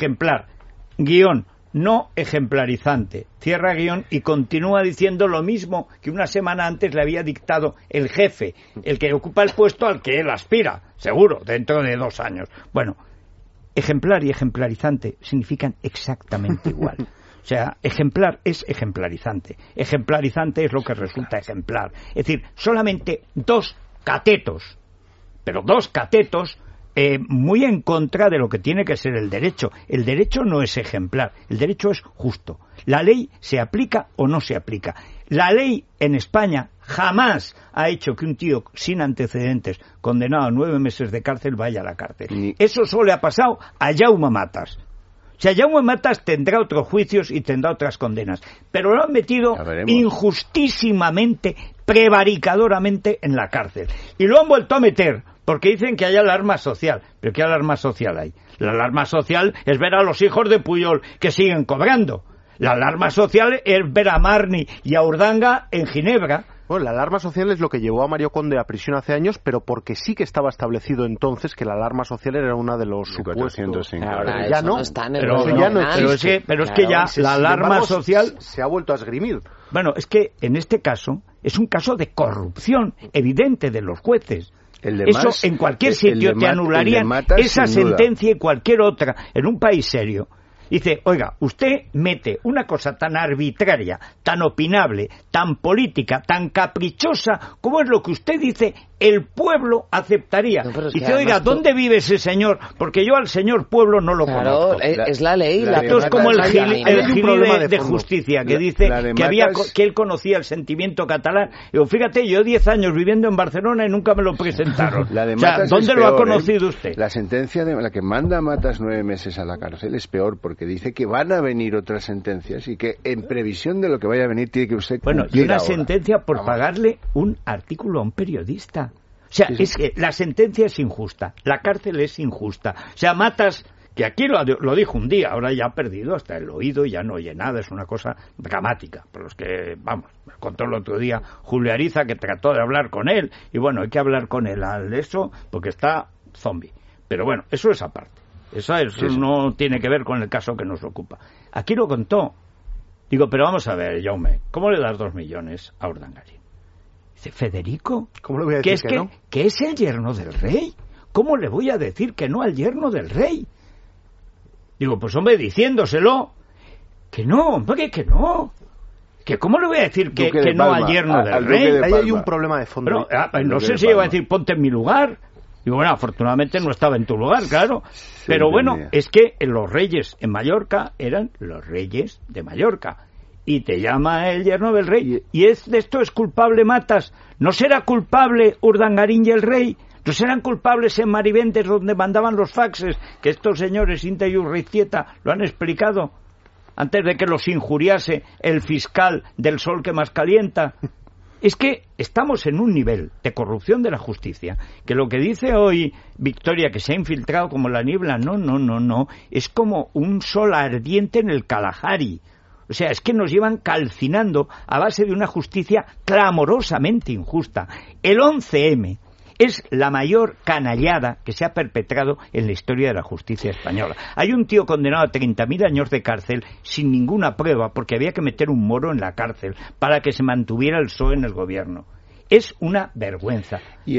guión, no ejemplarizante, cierra guión, y continúa diciendo lo mismo que una semana antes le había dictado el jefe, el que ocupa el puesto al que él aspira, seguro, dentro de 2 años. Bueno, ejemplar y ejemplarizante significan exactamente igual. O sea, ejemplar es ejemplarizante. Ejemplarizante es lo que resulta ejemplar. Es decir, solamente 2 catetos, pero 2 catetos muy en contra de lo que tiene que ser el derecho. El derecho no es ejemplar, el derecho es justo. La ley se aplica o no se aplica. La ley en España jamás ha hecho que un tío sin antecedentes, condenado a 9 meses de cárcel, vaya a la cárcel. Eso solo le ha pasado a Jaume Matas. O sea, Jaume Matas tendrá otros juicios y tendrá otras condenas, pero lo han metido injustísimamente, prevaricadoramente en la cárcel. Y lo han vuelto a meter porque dicen que hay alarma social. ¿Pero qué alarma social hay? La alarma social es ver a los hijos de Pujol que siguen cobrando. La alarma social es ver a Marni y a Urdanga en Ginebra. Bueno, la alarma social es lo que llevó a Mario Conde a prisión hace años, pero porque sí que estaba establecido entonces que la alarma social era una de los supuestos. Ahora ya no, está en el pero es que ya la alarma social se ha vuelto a esgrimir. Bueno, es que en este caso es un caso de corrupción evidente de los jueces. Eso en cualquier sitio te anularían esa sentencia y cualquier otra en un país serio. Dice, oiga, usted mete una cosa tan arbitraria, tan opinable, tan política, tan caprichosa, como es lo que usted dice, el pueblo aceptaría. Dice, oiga, ¿dónde vive ese señor? Porque yo al señor pueblo no lo conozco. Es la ley. Esto es como el gili de justicia, que dice que él conocía el sentimiento catalán. Digo, fíjate, yo 10 años viviendo en Barcelona y nunca me lo presentaron. O sea, ¿dónde lo ha conocido usted? La sentencia de la que manda a Matas 9 meses a la cárcel es peor, porque dice que van a venir otras sentencias y que en previsión de lo que vaya a venir tiene que usted cumplir. Bueno, y una sentencia por pagarle un artículo a un periodista. O sea, es que la sentencia es injusta, la cárcel es injusta. O sea, Matas, que aquí lo dijo un día, ahora ya ha perdido hasta el oído y ya no oye nada, es una cosa dramática. Por los que, vamos, me contó el otro día Julio Ariza que trató de hablar con él, y bueno, hay que hablar con él al eso, porque está zombie. Pero bueno, eso es aparte. Eso no tiene que ver con el caso que nos ocupa. Aquí lo contó. Digo, pero vamos a ver, Jaume, ¿cómo le das 2 millones a Urdangarín? Dice, Federico, ¿cómo le voy a decir que no? Que es el yerno del rey. ¿Cómo le voy a decir que no al yerno del rey? Digo, pues hombre, diciéndoselo, que no, hombre, que no. Que ¿cómo le voy a decir que no al yerno del rey? Ahí hay un problema de fondo. Pero, no sé si iba a decir, ponte en mi lugar. Digo, bueno, afortunadamente no estaba en tu lugar, claro. Pero bueno, es que los reyes en Mallorca eran los reyes de Mallorca. Y te llama el yerno del rey. Y de esto es culpable Matas. ¿No será culpable Urdangarín y el rey? ¿No serán culpables en Mariventes donde mandaban los faxes? Que estos señores, Inta y Urriztieta, lo han explicado antes de que los injuriase el fiscal del Sol que más calienta. Es que estamos en un nivel de corrupción de la justicia, que lo que dice hoy Victoria, que se ha infiltrado como la niebla, no, es como un sol ardiente en el Kalahari. O sea, es que nos llevan calcinando a base de una justicia clamorosamente injusta. El 11M es la mayor canallada que se ha perpetrado en la historia de la justicia española. Hay un tío condenado a 30.000 años de cárcel sin ninguna prueba, porque había que meter un moro en la cárcel para que se mantuviera el PSOE en el gobierno. Es una vergüenza.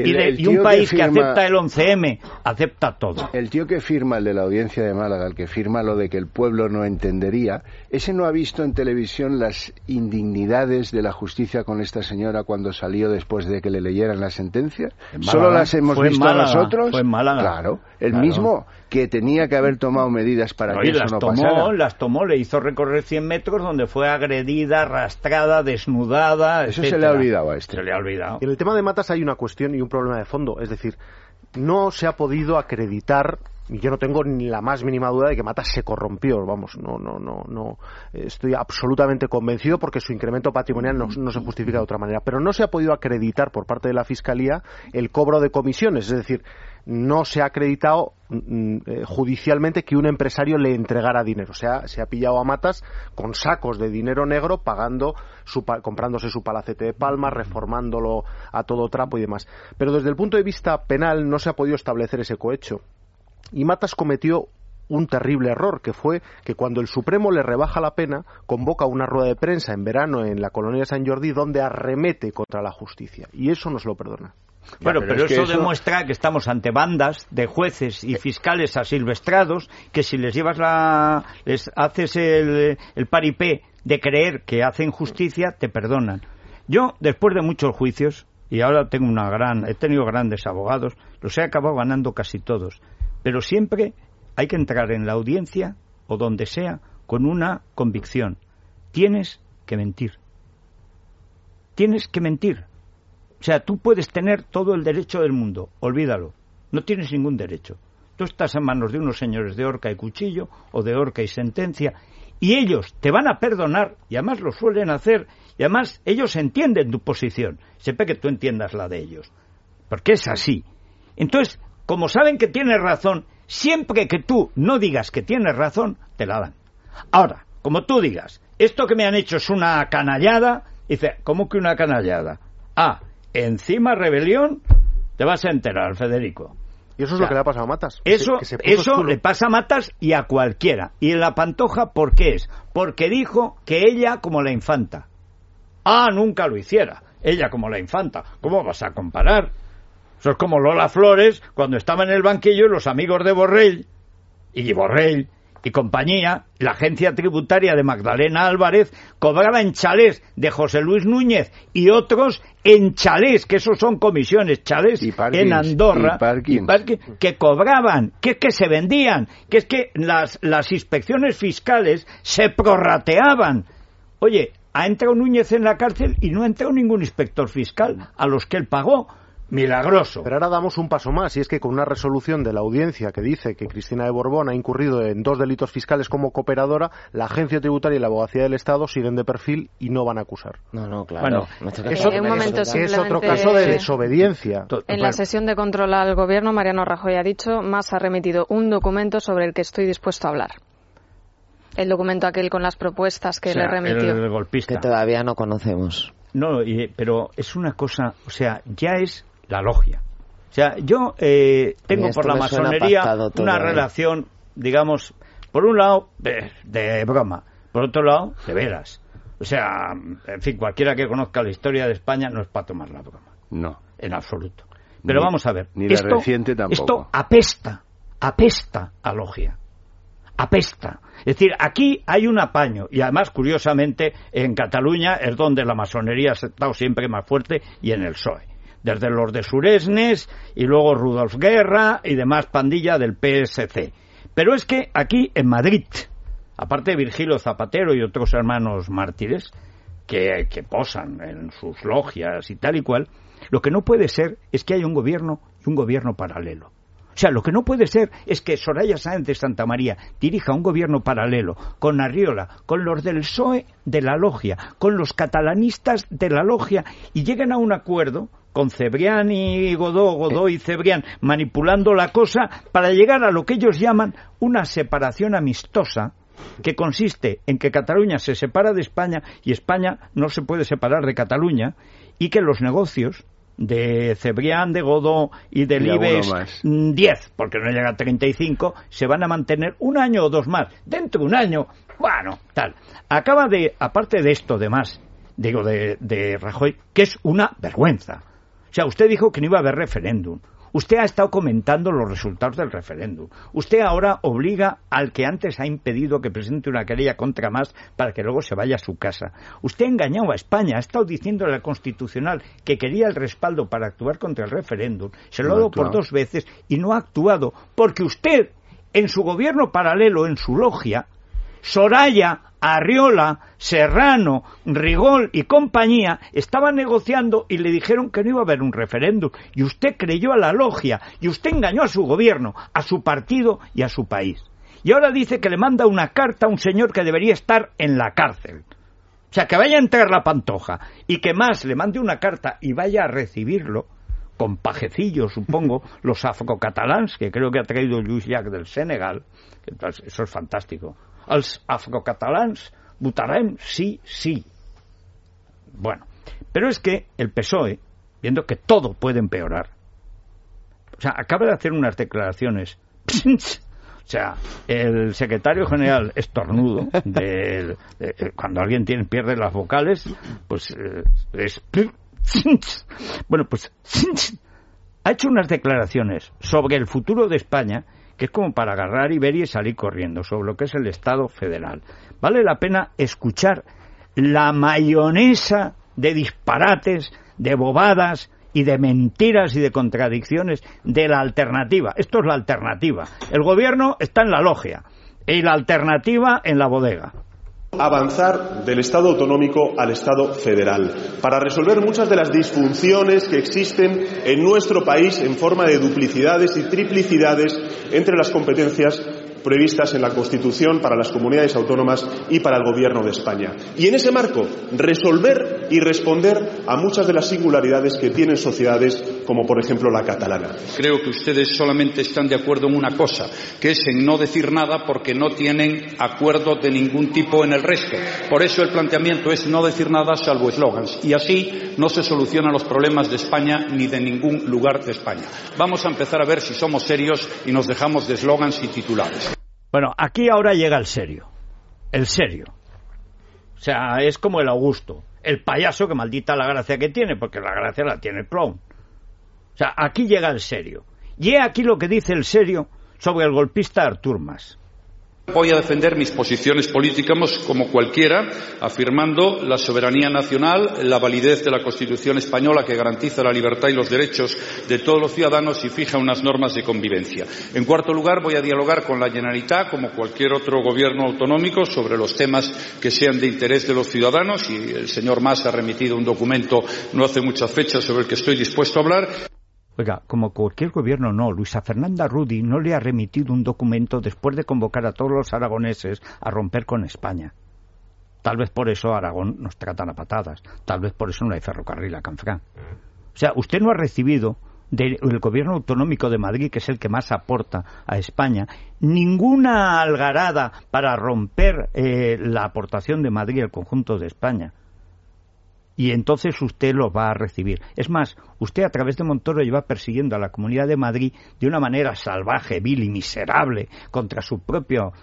Y un país que acepta el 11M, acepta todo. El tío que firma, el de la Audiencia de Málaga, el que firma lo de que el pueblo no entendería, ese no ha visto en televisión las indignidades de la justicia con esta señora cuando salió después de que le leyeran la sentencia. Solo las hemos visto nosotros. Fue en Málaga. Claro, el mismo que tenía que haber tomado medidas para que eso no pasara. Las tomó, le hizo recorrer 100 metros donde fue agredida, arrastrada, desnudada, Eso etcétera. Se le ha olvidado a este. Se le ha olvidado. Y en el tema de Matas hay una cuestión y un problema de fondo, es decir, no se ha podido acreditar, y yo no tengo ni la más mínima duda de que Matas se corrompió, vamos, no estoy absolutamente convencido porque su incremento patrimonial no se justifica de otra manera, pero no se ha podido acreditar por parte de la Fiscalía el cobro de comisiones, es decir, no se ha acreditado judicialmente que un empresario le entregara dinero. O sea, se ha pillado a Matas con sacos de dinero negro comprándose su palacete de Palma, reformándolo a todo trapo y demás. Pero desde el punto de vista penal no se ha podido establecer ese cohecho. Y Matas cometió un terrible error, que fue que cuando el Supremo le rebaja la pena, convoca una rueda de prensa en verano en la colonia de Sant Jordi donde arremete contra la justicia. Y eso no se lo perdona. Bueno, pero eso demuestra que estamos ante bandas de jueces y fiscales asilvestrados que si les llevas les haces el paripé de creer que hacen justicia, te perdonan. Yo, después de muchos juicios, y ahora he tenido grandes abogados, los he acabado ganando casi todos, pero siempre hay que entrar en la audiencia o donde sea con una convicción. Tienes que mentir. Tienes que mentir. O sea, tú puedes tener todo el derecho del mundo, olvídalo, no tienes ningún derecho. Tú estás en manos de unos señores de horca y cuchillo o de horca y sentencia y ellos te van a perdonar y además lo suelen hacer y además ellos entienden tu posición, siempre que tú entiendas la de ellos, porque es así. Entonces, como saben que tienes razón, siempre que tú no digas que tienes razón, te la dan. Ahora, como tú digas, esto que me han hecho es una canallada, dice, ¿cómo que una canallada? Encima rebelión, te vas a enterar, Federico. Y eso es lo que le ha pasado a Matas. Eso le pasa a Matas y a cualquiera. Y en la Pantoja, ¿por qué es? Porque dijo que ella como la infanta. Nunca lo hiciera. Ella como la infanta. ¿Cómo vas a comparar? Eso es como Lola Flores cuando estaba en el banquillo y los amigos de Borrell y compañía, la agencia tributaria de Magdalena Álvarez cobraba en chalés de José Luis Núñez y otros en chalés, que esos son comisiones, chalés en Andorra, que cobraban, que se vendían, que es que las inspecciones fiscales se prorrateaban. Oye, ha entrado Núñez en la cárcel y no ha entrado ningún inspector fiscal a los que él pagó. Milagroso. Pero ahora damos un paso más, y es que con una resolución de la audiencia que dice que Cristina de Borbón ha incurrido en 2 delitos fiscales como cooperadora, la agencia tributaria y la abogacía del Estado siguen de perfil y no van a acusar. No, claro. Es otro caso de desobediencia. En la sesión de control al gobierno, Mariano Rajoy ha dicho, Mas ha remitido un documento sobre el que estoy dispuesto a hablar. El documento aquel con las propuestas que le remitió. El golpista. Que todavía no conocemos. No, pero es una cosa, o sea, ya es la logia. O sea, yo tengo por la masonería una relación, digamos, por un lado de broma, por otro lado de veras. O sea, en fin, cualquiera que conozca la historia de España no es para tomar la broma. No. En absoluto. Pero vamos a ver. Ni la reciente tampoco. Esto apesta a logia. Apesta. Es decir, aquí hay un apaño y además, curiosamente, en Cataluña es donde la masonería ha estado siempre más fuerte y en el PSOE. Desde los de Suresnes y luego Rudolf Guerra y demás pandilla del PSC. Pero es que aquí en Madrid, aparte de Virgilio Zapatero y otros hermanos mártires que posan en sus logias y tal y cual, lo que no puede ser es que haya un gobierno y un gobierno paralelo. O sea, lo que no puede ser es que Soraya Sáenz de Santamaría dirija un gobierno paralelo con Arriola, con los del PSOE de la logia, con los catalanistas de la logia y lleguen a un acuerdo con Cebrián y Godó y Cebrián manipulando la cosa para llegar a lo que ellos llaman una separación amistosa, que consiste en que Cataluña se separa de España y España no se puede separar de Cataluña y que los negocios de Cebrián, de Godó y del IBEX 10, porque no llega a 35, se van a mantener 1 año o 2 más. Dentro de 1 año, bueno, tal. Aparte de esto, de Rajoy, que es una vergüenza. O sea, usted dijo que no iba a haber referéndum. Usted ha estado comentando los resultados del referéndum. Usted ahora obliga al que antes ha impedido que presente una querella contra Mas para que luego se vaya a su casa. Usted ha engañado a España. Ha estado diciéndole al Constitucional que quería el respaldo para actuar contra el referéndum. Se lo ha dado por 2 veces y no ha actuado. Porque usted, en su gobierno paralelo, en su logia, Soraya, Arriola, Serrano, Rigol y compañía estaban negociando y le dijeron que no iba a haber un referéndum. Y usted creyó a la logia y usted engañó a su gobierno, a su partido y a su país. Y ahora dice que le manda una carta a un señor que debería estar en la cárcel. O sea, que vaya a entrar la Pantoja y que Mas le mande una carta y vaya a recibirlo con pajecillos, supongo, los afrocatalans, que creo que ha traído Lluís Llach del Senegal. Eso es fantástico. Els afrocatalans votarem sí. Bueno, pero es que el PSOE, viendo que todo puede empeorar, o sea, acaba de hacer unas declaraciones O sea, el secretario general estornudo, cuando alguien pierde las vocales, pues es... Bueno, pues ha hecho unas declaraciones sobre el futuro de España que es como para agarrar Iberia y salir corriendo, sobre lo que es el Estado federal. Vale la pena escuchar la mayonesa de disparates, de bobadas y de mentiras y de contradicciones de la alternativa. Esto es la alternativa. El gobierno está en la logia y la alternativa en la bodega. Avanzar del Estado autonómico al Estado federal, para resolver muchas de las disfunciones que existen en nuestro país en forma de duplicidades y triplicidades entre las competencias previstas en la Constitución para las comunidades autónomas y para el Gobierno de España. Y en ese marco, resolver y responder a muchas de las singularidades que tienen sociedades como, por ejemplo, la catalana. Creo que ustedes solamente están de acuerdo en una cosa, que es en no decir nada porque no tienen acuerdo de ningún tipo en el resto. Por eso el planteamiento es no decir nada salvo eslogans. Y así no se solucionan los problemas de España ni de ningún lugar de España. Vamos a empezar a ver si somos serios y nos dejamos de eslogans y titulares. Bueno, aquí ahora llega el serio. El serio. O sea, es como el Augusto. El payaso que maldita la gracia que tiene, porque la gracia la tiene el clown. O sea, aquí llega el serio. Y he aquí lo que dice el serio sobre el golpista Artur Mas. Voy a defender mis posiciones políticas como cualquiera, afirmando la soberanía nacional, la validez de la Constitución española que garantiza la libertad y los derechos de todos los ciudadanos y fija unas normas de convivencia. En cuarto lugar, voy a dialogar con la Generalitat, como cualquier otro gobierno autonómico, sobre los temas que sean de interés de los ciudadanos, y el señor Mas ha remitido un documento no hace muchas fechas sobre el que estoy dispuesto a hablar. Oiga, como cualquier gobierno no, Luisa Fernanda Rudi no le ha remitido un documento después de convocar a todos los aragoneses a romper con España. Tal vez por eso Aragón nos tratan a patadas, tal vez por eso no hay ferrocarril a Canfrán. O sea, usted no ha recibido del gobierno autonómico de Madrid, que es el que más aporta a España, ninguna algarada para romper la aportación de Madrid al conjunto de España. Y entonces usted lo va a recibir. Es más, usted a través de Montoro lleva persiguiendo a la Comunidad de Madrid de una manera salvaje, vil y miserable contra sus propios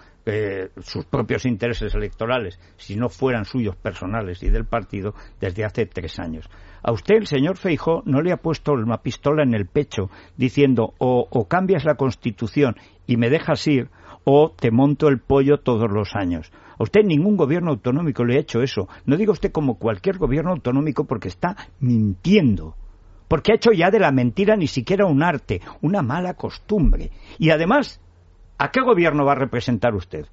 intereses electorales, si no fueran suyos personales y del partido, desde hace 3 años. A usted el señor Feijóo no le ha puesto una pistola en el pecho diciendo o cambias la Constitución y me dejas ir, o te monto el pollo todos los años. A usted ningún gobierno autonómico le ha hecho eso. No diga usted como cualquier gobierno autonómico, porque está mintiendo. Porque ha hecho ya de la mentira ni siquiera un arte, una mala costumbre. Y además, ¿a qué gobierno va a representar usted?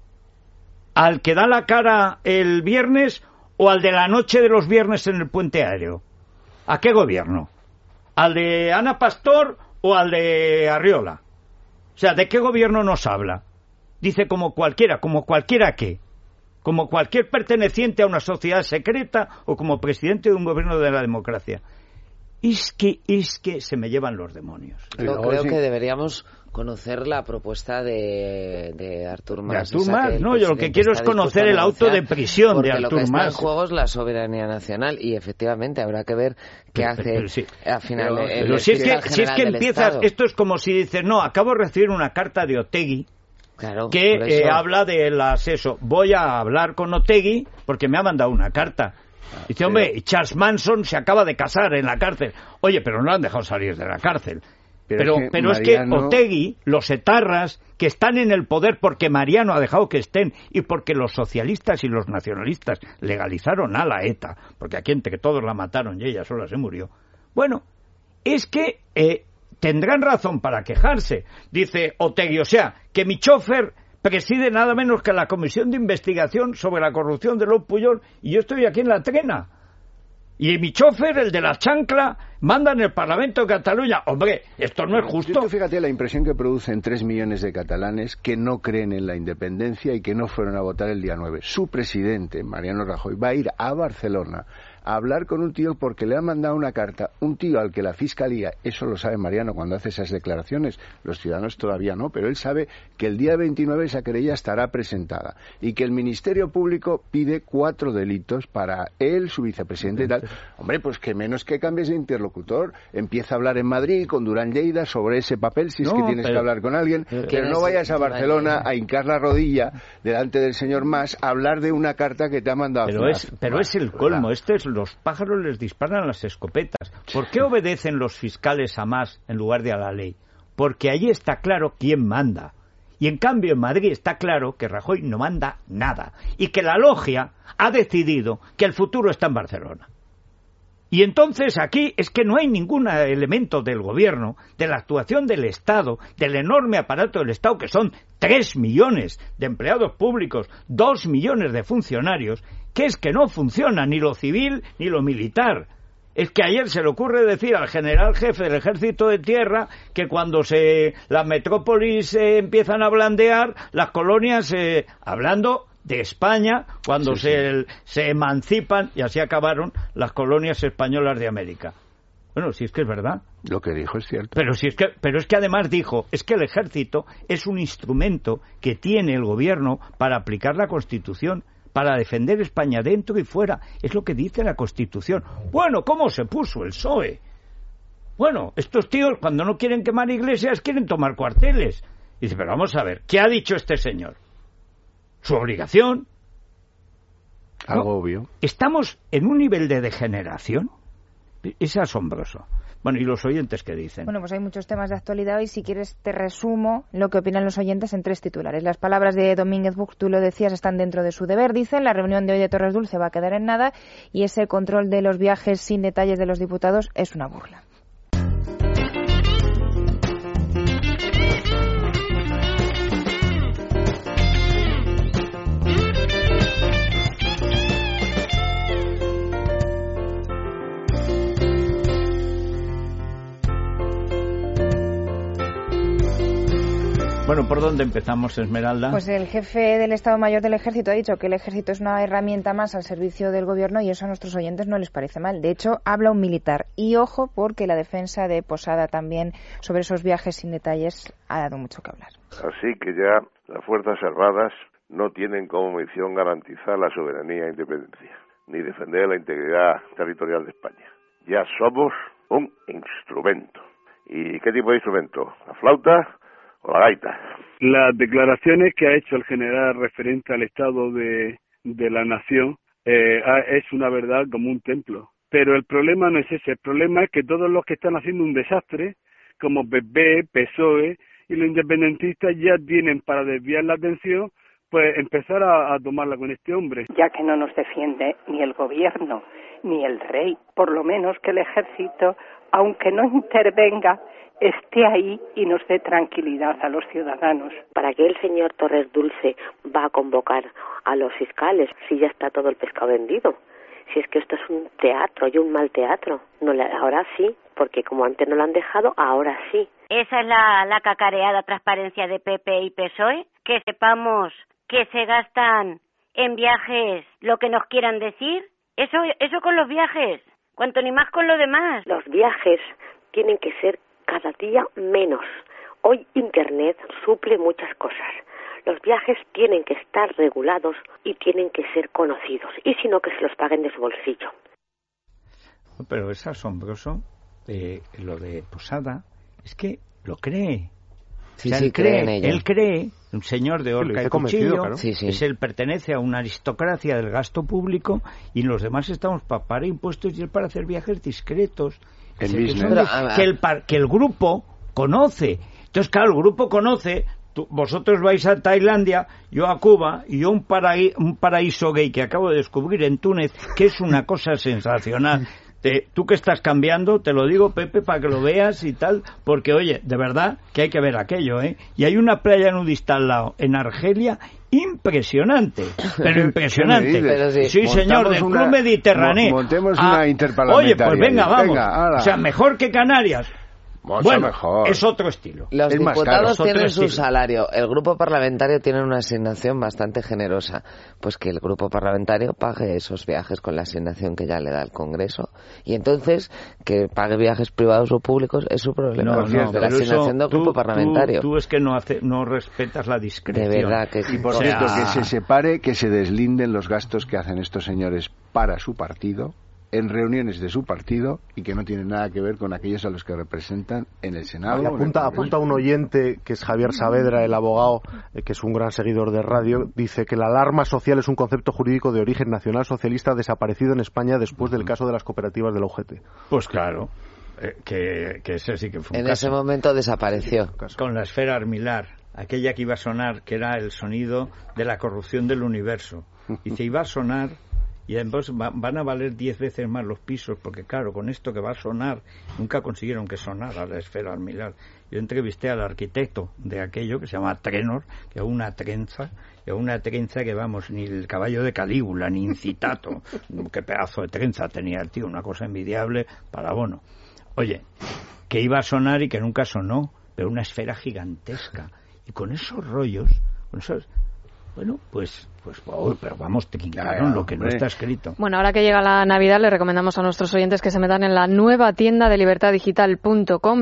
¿Al que da la cara el viernes o al de la noche de los viernes en el puente aéreo? ¿A qué gobierno? ¿Al de Ana Pastor o al de Arriola? O sea, ¿de qué gobierno nos habla? Dice como cualquiera ¿qué? Como cualquier perteneciente a una sociedad secreta o como presidente de un gobierno de la democracia. Es que se me llevan los demonios. Yo creo que deberíamos conocer la propuesta de Artur Mas. ¿De Artur Mas? No, yo lo que quiero es conocer el auto de prisión de Artur Mas. Porque lo que está en juego es la soberanía nacional y efectivamente habrá que ver qué hace sí. al final pero si es que empiezas, esto es como si dices, no, acabo de recibir una carta de Otegi, claro, que habla de eso. Voy a hablar con Otegi porque me ha mandado una carta. Dice, hombre, Charles Manson se acaba de casar en la cárcel. Oye, pero no lo han dejado salir de la cárcel. Pero es que Otegi, los etarras que están en el poder porque Mariano ha dejado que estén y porque los socialistas y los nacionalistas legalizaron a la ETA, porque aquí entre todos la mataron y ella sola se murió. Bueno, es que tendrán razón para quejarse, dice Otegi. O sea, que mi chofer preside nada menos que la comisión de investigación sobre la corrupción de López Pujol y yo estoy aquí en la trena. Y mi chofer, el de la chancla, manda en el Parlamento de Cataluña. Hombre, esto no es justo. Fíjate la impresión que producen 3 millones de catalanes que no creen en la independencia y que no fueron a votar el día 9. Su presidente, Mariano Rajoy, va a ir a Barcelona a hablar con un tío porque le han mandado una carta, un tío al que la Fiscalía, eso lo sabe Mariano cuando hace esas declaraciones, los ciudadanos todavía no, pero él sabe que el día 29 esa querella estará presentada y que el Ministerio Público pide 4 delitos para él, su vicepresidente y tal. Hombre, pues que menos que cambies de interlocutor, empieza a hablar en Madrid con Durán Lleida sobre ese papel, si es que tienes que hablar con alguien, pero no vayas a Barcelona a hincar la rodilla delante del señor Mas a hablar de una carta que te ha mandado. Pero es el colmo, los pájaros les disparan las escopetas. ¿Por qué obedecen los fiscales a Mas en lugar de a la ley? Porque allí está claro quién manda. Y en cambio en Madrid está claro que Rajoy no manda nada y que la logia ha decidido que el futuro está en Barcelona. Y entonces aquí es que no hay ningún elemento del gobierno, de la actuación del Estado, del enorme aparato del Estado, que son 3 millones de empleados públicos, 2 millones de funcionarios, que es que no funciona ni lo civil ni lo militar. Es que ayer se le ocurre decir al general jefe del Ejército de Tierra que cuando las metrópolis empiezan a blandear, las colonias, hablando de España, cuando se emancipan, y así acabaron las colonias españolas de América. Bueno, si es que es verdad. Lo que dijo es cierto. Pero es que además dijo, es que el ejército es un instrumento que tiene el gobierno para aplicar la Constitución, para defender España dentro y fuera. Es lo que dice la Constitución. Bueno, ¿cómo se puso el PSOE? Bueno, estos tíos cuando no quieren quemar iglesias quieren tomar cuarteles. Y dice, pero vamos a ver, ¿qué ha dicho este señor? Su obligación. Algo obvio. Estamos en un nivel de degeneración. Es asombroso. Bueno, ¿y los oyentes qué dicen? Bueno, pues hay muchos temas de actualidad hoy. Si quieres te resumo lo que opinan los oyentes en 3 titulares. Las palabras de Domínguez Buch, tú lo decías, están dentro de su deber, dicen. La reunión de hoy de Torres Dulce va a quedar en nada y ese control de los viajes sin detalles de los diputados es una burla. Bueno, ¿por dónde empezamos, Esmeralda? Pues el jefe del Estado Mayor del Ejército ha dicho que el Ejército es una herramienta más al servicio del Gobierno y eso a nuestros oyentes no les parece mal. De hecho, habla un militar. Y ojo, porque la defensa de Posada también sobre esos viajes sin detalles ha dado mucho que hablar. Así que ya las Fuerzas Armadas no tienen como misión garantizar la soberanía e independencia, ni defender la integridad territorial de España. Ya somos un instrumento. ¿Y qué tipo de instrumento? ¿La flauta o la gaita? Las declaraciones que ha hecho el general referente al estado de la nación es una verdad como un templo. Pero el problema no es ese, el problema es que todos los que están haciendo un desastre, como PP, PSOE y los independentistas ya tienen para desviar la atención, pues empezar a tomarla con este hombre. Ya que no nos defiende ni el gobierno ni el rey, por lo menos que el ejército, aunque no intervenga, esté ahí y nos dé tranquilidad a los ciudadanos. ¿Para qué el señor Torres Dulce va a convocar a los fiscales si ya está todo el pescado vendido? Si es que esto es un teatro y un mal teatro. No, ahora sí, porque como antes no lo han dejado, ahora sí. Esa es la cacareada transparencia de PP y PSOE, que sepamos que se gastan en viajes lo que nos quieran decir. Eso con los viajes, cuanto ni más con lo demás. Los viajes tienen que ser cada día menos. Hoy Internet suple muchas cosas. Los viajes tienen que estar regulados y tienen que ser conocidos. Y si no, que se los paguen de su bolsillo. Pero es asombroso lo de Posada. Es que lo cree. Sí, o sea, sí, él cree, un señor de horca y cuchillo, claro. Sí. él pertenece a una aristocracia del gasto público y los demás estamos para pagar impuestos y él para hacer viajes discretos. Que el grupo conoce. Entonces, claro, el grupo conoce. Vosotros vais a Tailandia, yo a Cuba, y yo un paraíso gay que acabo de descubrir en Túnez, que es una cosa sensacional. Tú que estás cambiando, te lo digo, Pepe, para que lo veas y tal, porque, oye, de verdad que hay que ver aquello, ¿eh? Y hay una playa nudista al lado, en Argelia, impresionante, pero impresionante. Pero sí, señor, del Club Mediterráneo. Montemos una interparlamentaria. Oye, pues venga, vamos. O sea, mejor que Canarias. Bueno, mejor. Es otro estilo. Los es diputados tienen su salario. El grupo parlamentario tiene una asignación bastante generosa. Pues que el grupo parlamentario pague esos viajes con la asignación que ya le da el Congreso. Y entonces, que pague viajes privados o públicos es su problema. De la asignación del grupo parlamentario. Tú es que no respetas la discreción. De verdad que sí. Y por cierto, que se separe, que se deslinden los gastos que hacen estos señores para su partido, en reuniones de su partido, y que no tienen nada que ver con aquellos a los que representan en el Senado. Apunta un oyente, que es Javier Saavedra, el abogado, que es un gran seguidor de radio, dice que la alarma social es un concepto jurídico de origen nacional socialista desaparecido en España después del caso de las cooperativas de la UGT. Pues claro, que ese sí que fue un en caso. Ese momento desapareció. Con la esfera armilar, aquella que iba a sonar, que era el sonido de la corrupción del universo. Y se iba a sonar... Y entonces van a valer 10 veces más los pisos, porque claro, con esto que va a sonar, nunca consiguieron que sonara la esfera armilar. Yo entrevisté al arquitecto de aquello, que se llama Trenor, que es una trenza que vamos, ni el caballo de Calígula, ni Incitato, qué pedazo de trenza tenía el tío, una cosa envidiable para Bono. Oye, que iba a sonar y que nunca sonó, pero una esfera gigantesca. Y con esos rollos, bueno, pues pero vamos, te quitaron lo que no está escrito. Bueno, ahora que llega la Navidad, le recomendamos a nuestros oyentes que se metan en la nueva tienda de libertadigital.com,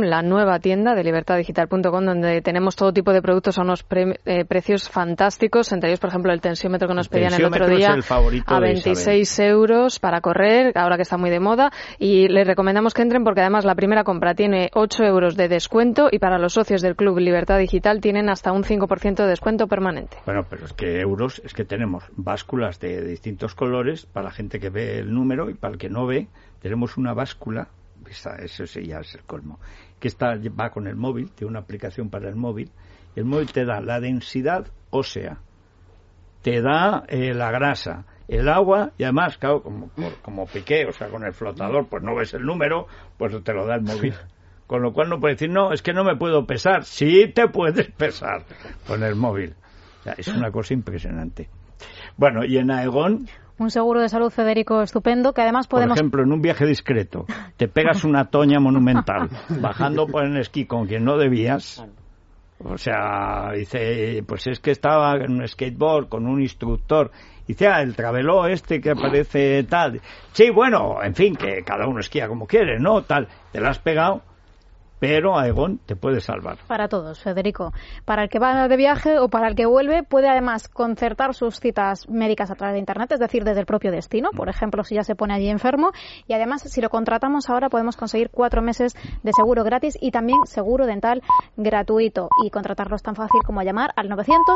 donde tenemos todo tipo de productos a unos precios fantásticos, entre ellos, por ejemplo, el tensiómetro que nos pedían el otro día a 26 euros para correr, ahora que está muy de moda, y les recomendamos que entren porque además la primera compra tiene 8 euros de descuento y para los socios del Club Libertad Digital tienen hasta un 5% de descuento permanente. Bueno, pero es que euros, es que tenemos básculas de distintos colores para la gente que ve el número, y para el que no ve tenemos una báscula, eso sí ya es el colmo, que va con el móvil, tiene una aplicación para el móvil, y el móvil te da la densidad ósea, te da la grasa, el agua, y además, claro, como Piqué, o sea, con el flotador, pues no ves el número, pues te lo da el móvil. Con lo cual no puedes decir, no, es que no me puedo pesar. Sí te puedes pesar con el móvil. O sea, es una cosa impresionante. Bueno, y en Aegon... Un seguro de salud, Federico, estupendo, que además podemos... Por ejemplo, en un viaje discreto, te pegas una toña monumental, bajando por el esquí con quien no debías... O sea, dice, pues es que estaba en un skateboard con un instructor. Dice, el traveló este que aparece tal. Sí, bueno, en fin, que cada uno esquía como quiere, ¿no? Tal, te la has pegado, pero Aegon te puede salvar. Para todos, Federico. Para el que va de viaje o para el que vuelve, puede además concertar sus citas médicas a través de Internet, es decir, desde el propio destino, por ejemplo, si ya se pone allí enfermo. Y además, si lo contratamos ahora, podemos conseguir 4 meses de seguro gratis y también seguro dental gratuito. Y contratarlo es tan fácil como llamar al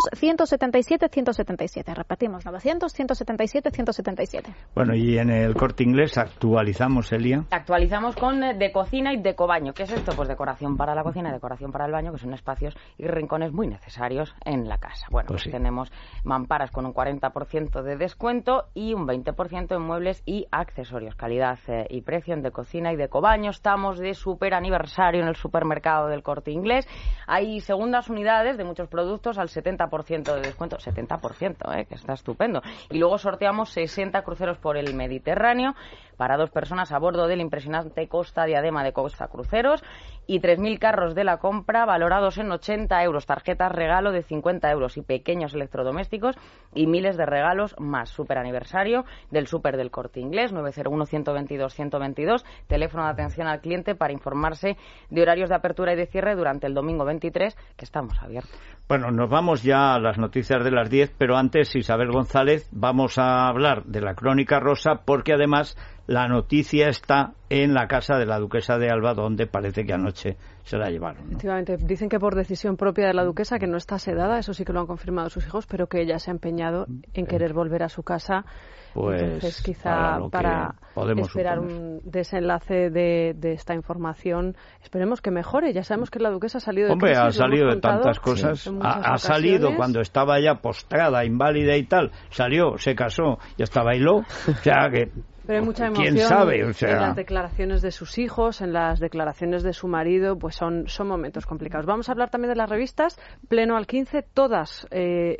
900-177-177. Repetimos, 900-177-177. Bueno, y en el Corte Inglés actualizamos, Elia. Actualizamos con de cocina y de cobaño. ¿Qué es esto? Pues decoración para la cocina y decoración para el baño, que son espacios y rincones muy necesarios en la casa. Bueno, pues sí. Tenemos mamparas con un 40% de descuento y un 20% en muebles y accesorios. Calidad y precio en de cocina y de cobaño. Estamos de super aniversario en el supermercado del Corte Inglés. Hay segundas unidades de muchos productos al 70% de descuento. 70%, que está estupendo. Y luego sorteamos 60 cruceros por el Mediterráneo para 2 personas a bordo del impresionante Costa Diadema de Costa Cruceros y 3.000 carros de la compra valorados en 80 euros, tarjetas regalo de 50 euros y pequeños electrodomésticos y miles de regalos más. Super aniversario del Súper del Corte Inglés, 901-122-122, teléfono de atención al cliente para informarse de horarios de apertura y de cierre durante el domingo 23, que estamos abiertos. Bueno, nos vamos ya a las noticias de las 10, pero antes, Isabel González, vamos a hablar de la Crónica Rosa, porque además la noticia está en la casa de la duquesa de Alba, donde parece que anoche se la llevaron, ¿no? Efectivamente, dicen que por decisión propia de la duquesa, que no está sedada, eso sí que lo han confirmado sus hijos, pero que ella se ha empeñado en querer volver a su casa. Pues entonces, quizá para esperar un desenlace de esta información, esperemos que mejore. Ya sabemos que la duquesa ha salido de crisis, ha salido de tantas cosas. Sí, ha salido cuando estaba ya postrada, inválida y tal. Salió, se casó, ya hasta bailó. O sea que... Pero hay mucha emoción. ¿Quién sabe? O sea... En las declaraciones de sus hijos, en las declaraciones de su marido, pues son momentos complicados. Vamos a hablar también de las revistas. Pleno al 15, todas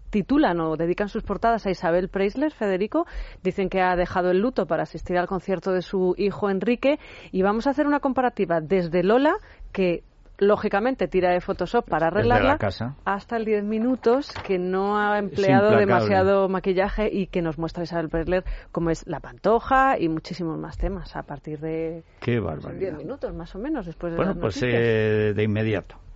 titulan o dedican sus portadas a Isabel Preisler, Federico. Dicen que ha dejado el luto para asistir al concierto de su hijo Enrique. Y vamos a hacer una comparativa desde Lola, que lógicamente tira de Photoshop para arreglarla, hasta el 10 minutos, que no ha empleado demasiado maquillaje y que nos muestra Isabel Preisler cómo es la Pantoja y muchísimos más temas a partir de 10 minutos más o menos después de las noticias. De inmediato.